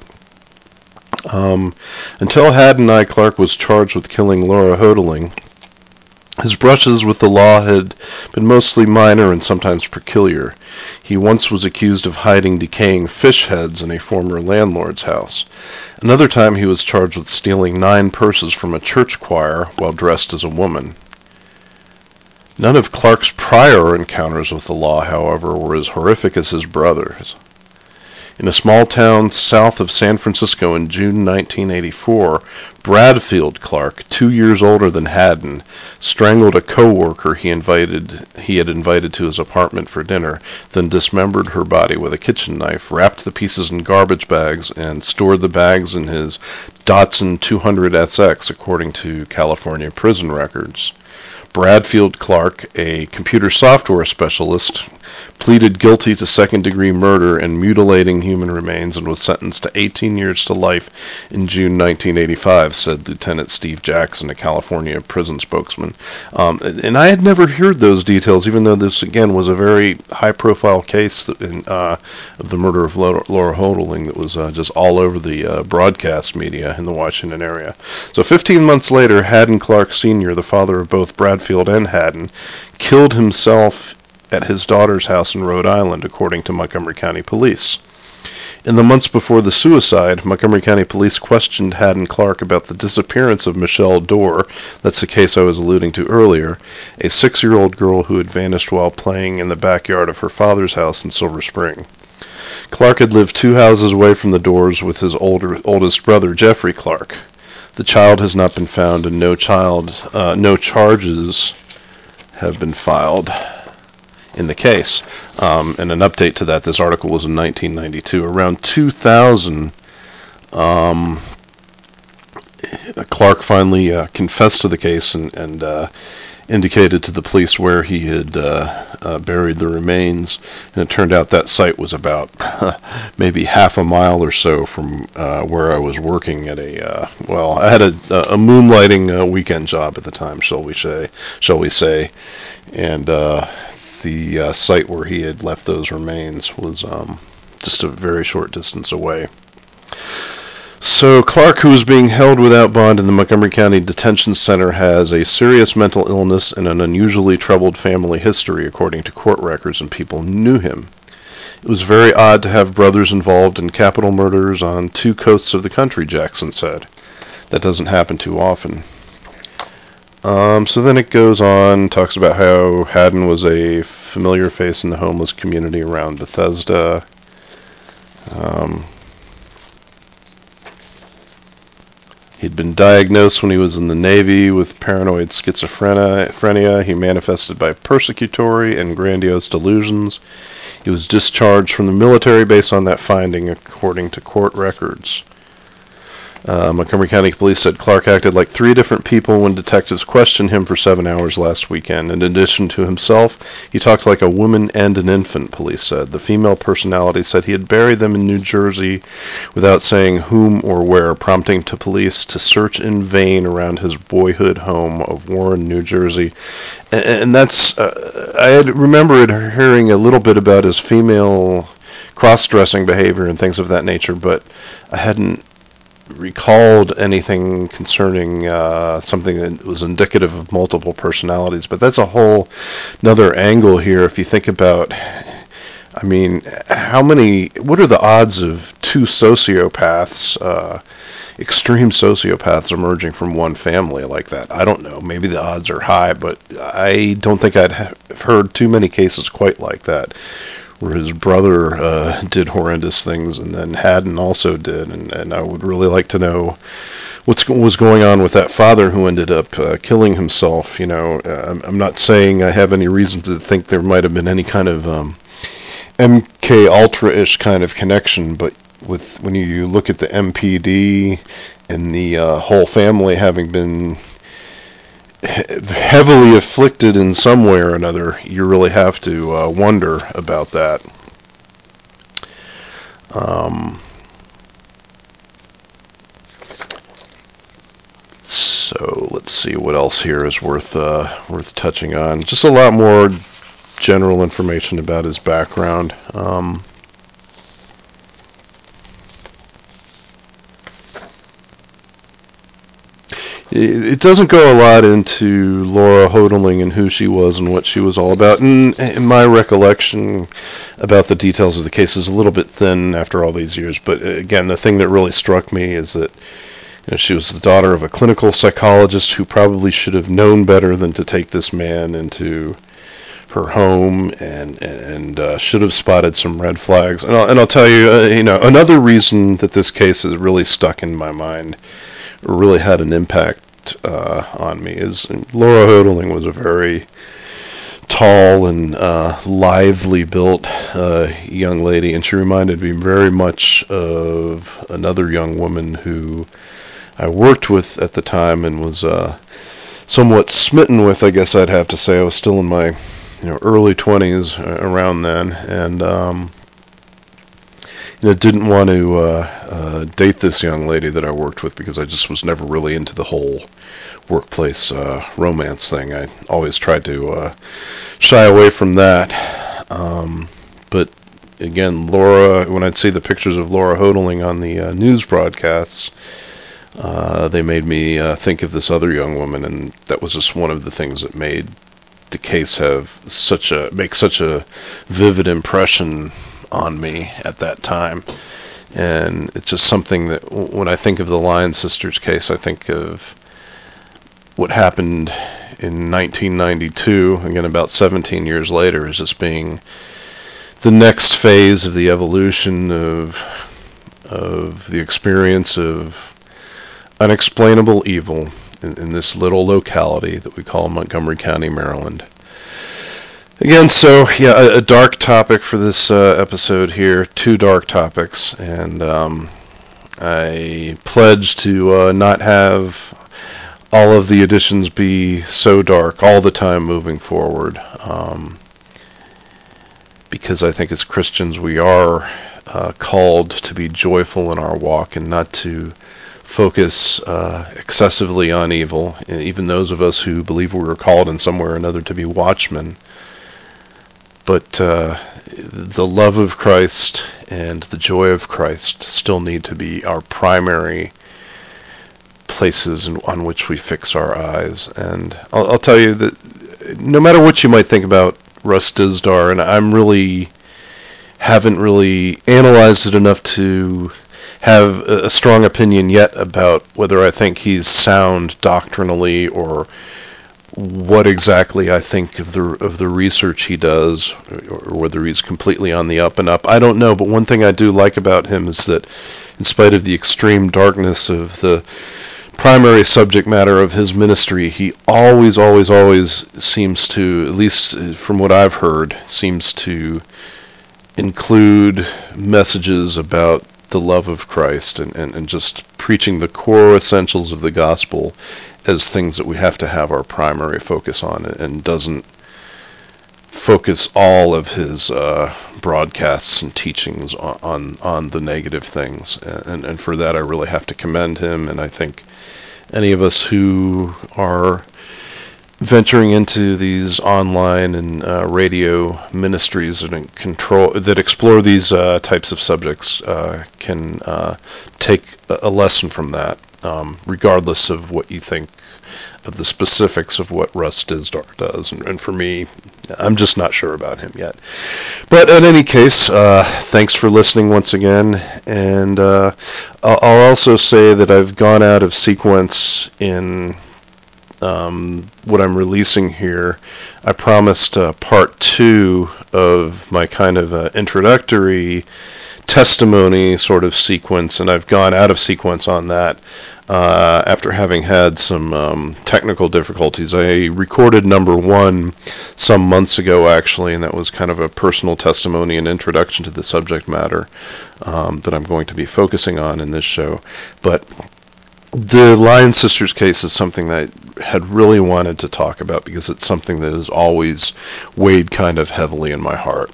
Until Haddon I. Clark was charged with killing Laura Hodeling, his brushes with the law had been mostly minor and sometimes peculiar. He once was accused of hiding decaying fish heads in a former landlord's house. Another time he was charged with stealing 9 purses from a church choir while dressed as a woman. None of Clark's prior encounters with the law, however, were as horrific as his brother's. In a small town south of San Francisco in June 1984, Bradfield Clark, 2 years older than Haddon, strangled a co-worker he had invited to his apartment for dinner, then dismembered her body with a kitchen knife, wrapped the pieces in garbage bags, and stored the bags in his Datsun 200SX, according to California prison records. Bradfield Clark, a computer software specialist, pleaded guilty to second-degree murder and mutilating human remains and was sentenced to 18 years to life in June 1985, said Lieutenant Steve Jackson, a California prison spokesman. And I had never heard those details, even though this, again, was a very high-profile case of the murder of Laura Hodeling that was just all over the broadcast media in the Washington area. So 15 months later, Haddon Clark Sr., the father of both Bradfield and Haddon, killed himself at his daughter's house in Rhode Island, according to Montgomery County Police. In the months before the suicide, Montgomery County Police questioned Haddon Clark about the disappearance of Michelle Dorr, that's the case I was alluding to earlier, a 6-year-old girl who had vanished while playing in the backyard of her father's house in Silver Spring. Clark had lived 2 houses away from the Dorrs with his oldest brother, Jeffrey Clark. The child has not been found, and no charges have been filed in the case. And an update to that, this article was in 1992. Around 2000, Clark finally confessed to the case and indicated to the police where he had buried the remains. And it turned out that site was about maybe half a mile or so from where I was working at I had a moonlighting weekend job at the time, shall we say. And the site where he had left those remains was just a very short distance away. So Clark, who is being held without bond in the Montgomery County Detention Center, has a serious mental illness and an unusually troubled family history, according to court records and people who knew him. It was very odd to have brothers involved in capital murders on two coasts of the country, Jackson said. That doesn't happen too often. So then it goes on, talks about how Haddon was a familiar face in the homeless community around Bethesda. He'd been diagnosed when he was in the Navy with paranoid schizophrenia. He manifested by persecutory and grandiose delusions. He was discharged from the military based on that finding, according to court records. Montgomery County Police said Clark acted like three different people when detectives questioned him for 7 hours last weekend. In addition to himself, he talked like a woman and an infant, police said. The female personality said he had buried them in New Jersey without saying whom or where, prompting to police to search in vain around his boyhood home of Warren, New Jersey. And that's, I had remembered hearing a little bit about his female cross-dressing behavior and things of that nature, but I hadn't recalled anything concerning something that was indicative of multiple personalities. But that's a whole another angle here. If you think about, I mean, what are the odds of two sociopaths, extreme sociopaths emerging from one family like that? I don't know. Maybe the odds are high, but I don't think I'd heard too many cases quite like that, where his brother did horrendous things, and then Haddon also did, and I would really like to know what was going on with that father who ended up killing himself. You know, I'm not saying I have any reason to think there might have been any kind of MK Ultra-ish kind of connection, but when you look at the MPD and the whole family having been heavily afflicted in some way or another, you really have to wonder about that. So let's see what else here is worth touching on. Just a lot more general information about his background. It doesn't go a lot into Laura Hodeling and who she was and what she was all about. And in my recollection about the details of the case is a little bit thin after all these years. But again, the thing that really struck me is that she was the daughter of a clinical psychologist who probably should have known better than to take this man into her home and should have spotted some red flags. And I'll tell you, another reason that this case has really stuck in my mind, or really had an impact on me, is Laura Hodeling was a very tall and lithely built young lady, and she reminded me very much of another young woman who I worked with at the time and was somewhat smitten with, I guess I'd have to say. I was still in my early 20s around then, and didn't want to date this young lady that I worked with because I just was never really into the whole workplace romance thing. I always tried to shy away from that. But again, Laura, when I'd see the pictures of Laura Hodeling on the news broadcasts, they made me think of this other young woman, and that was just one of the things that made the case make such a vivid impression on me at that time. And it's just something that when I think of the Lyon sisters case, I think of what happened in 1992, again about 17 years later, as just being the next phase of the evolution of the experience of unexplainable evil in this little locality that we call Montgomery County, Maryland. Again, so yeah, a dark topic for this episode here, two dark topics, and I pledge to not have all of the editions be so dark all the time moving forward, because I think as Christians we are called to be joyful in our walk and not to focus excessively on evil. Even those of us who believe we were called in some way or another to be watchmen. But the love of Christ and the joy of Christ still need to be our primary places on which we fix our eyes. And I'll tell you that no matter what you might think about Russ Dizdar, and I'm really haven't really analyzed it enough to have a strong opinion yet about whether I think he's sound doctrinally or what exactly I think of the research he does, or whether he's completely on the up and up. I don't know, but one thing I do like about him is that in spite of the extreme darkness of the primary subject matter of his ministry, he always seems to, at least from what I've heard, seems to include messages about the love of Christ and just preaching the core essentials of the gospel as things that we have to have our primary focus on, and doesn't focus all of his broadcasts and teachings on the negative things. And for that I really have to commend him, and I think any of us who are venturing into these online and radio ministries that explore these types of subjects can take a lesson from that, regardless of what you think of the specifics of what Russ Dizdar does. And for me, I'm just not sure about him yet. But in any case, thanks for listening once again. And I'll also say that I've gone out of sequence in what I'm releasing here. I promised part 2 of my kind of introductory testimony sort of sequence, and I've gone out of sequence on that after having had some technical difficulties. I recorded number 1 some months ago, actually, and that was kind of a personal testimony and introduction to the subject matter that I'm going to be focusing on in this show. But the Lyon Sisters case is something that I had really wanted to talk about because it's something that has always weighed kind of heavily in my heart.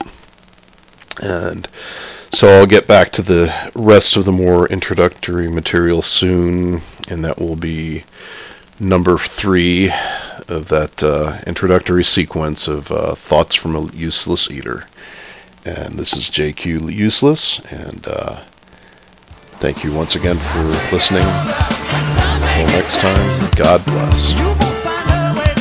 And so I'll get back to the rest of the more introductory material soon, and that will be number 3 of that introductory sequence of Thoughts from a Useless Eater. And this is JQ Useless, and thank you once again for listening. Until next time, God bless.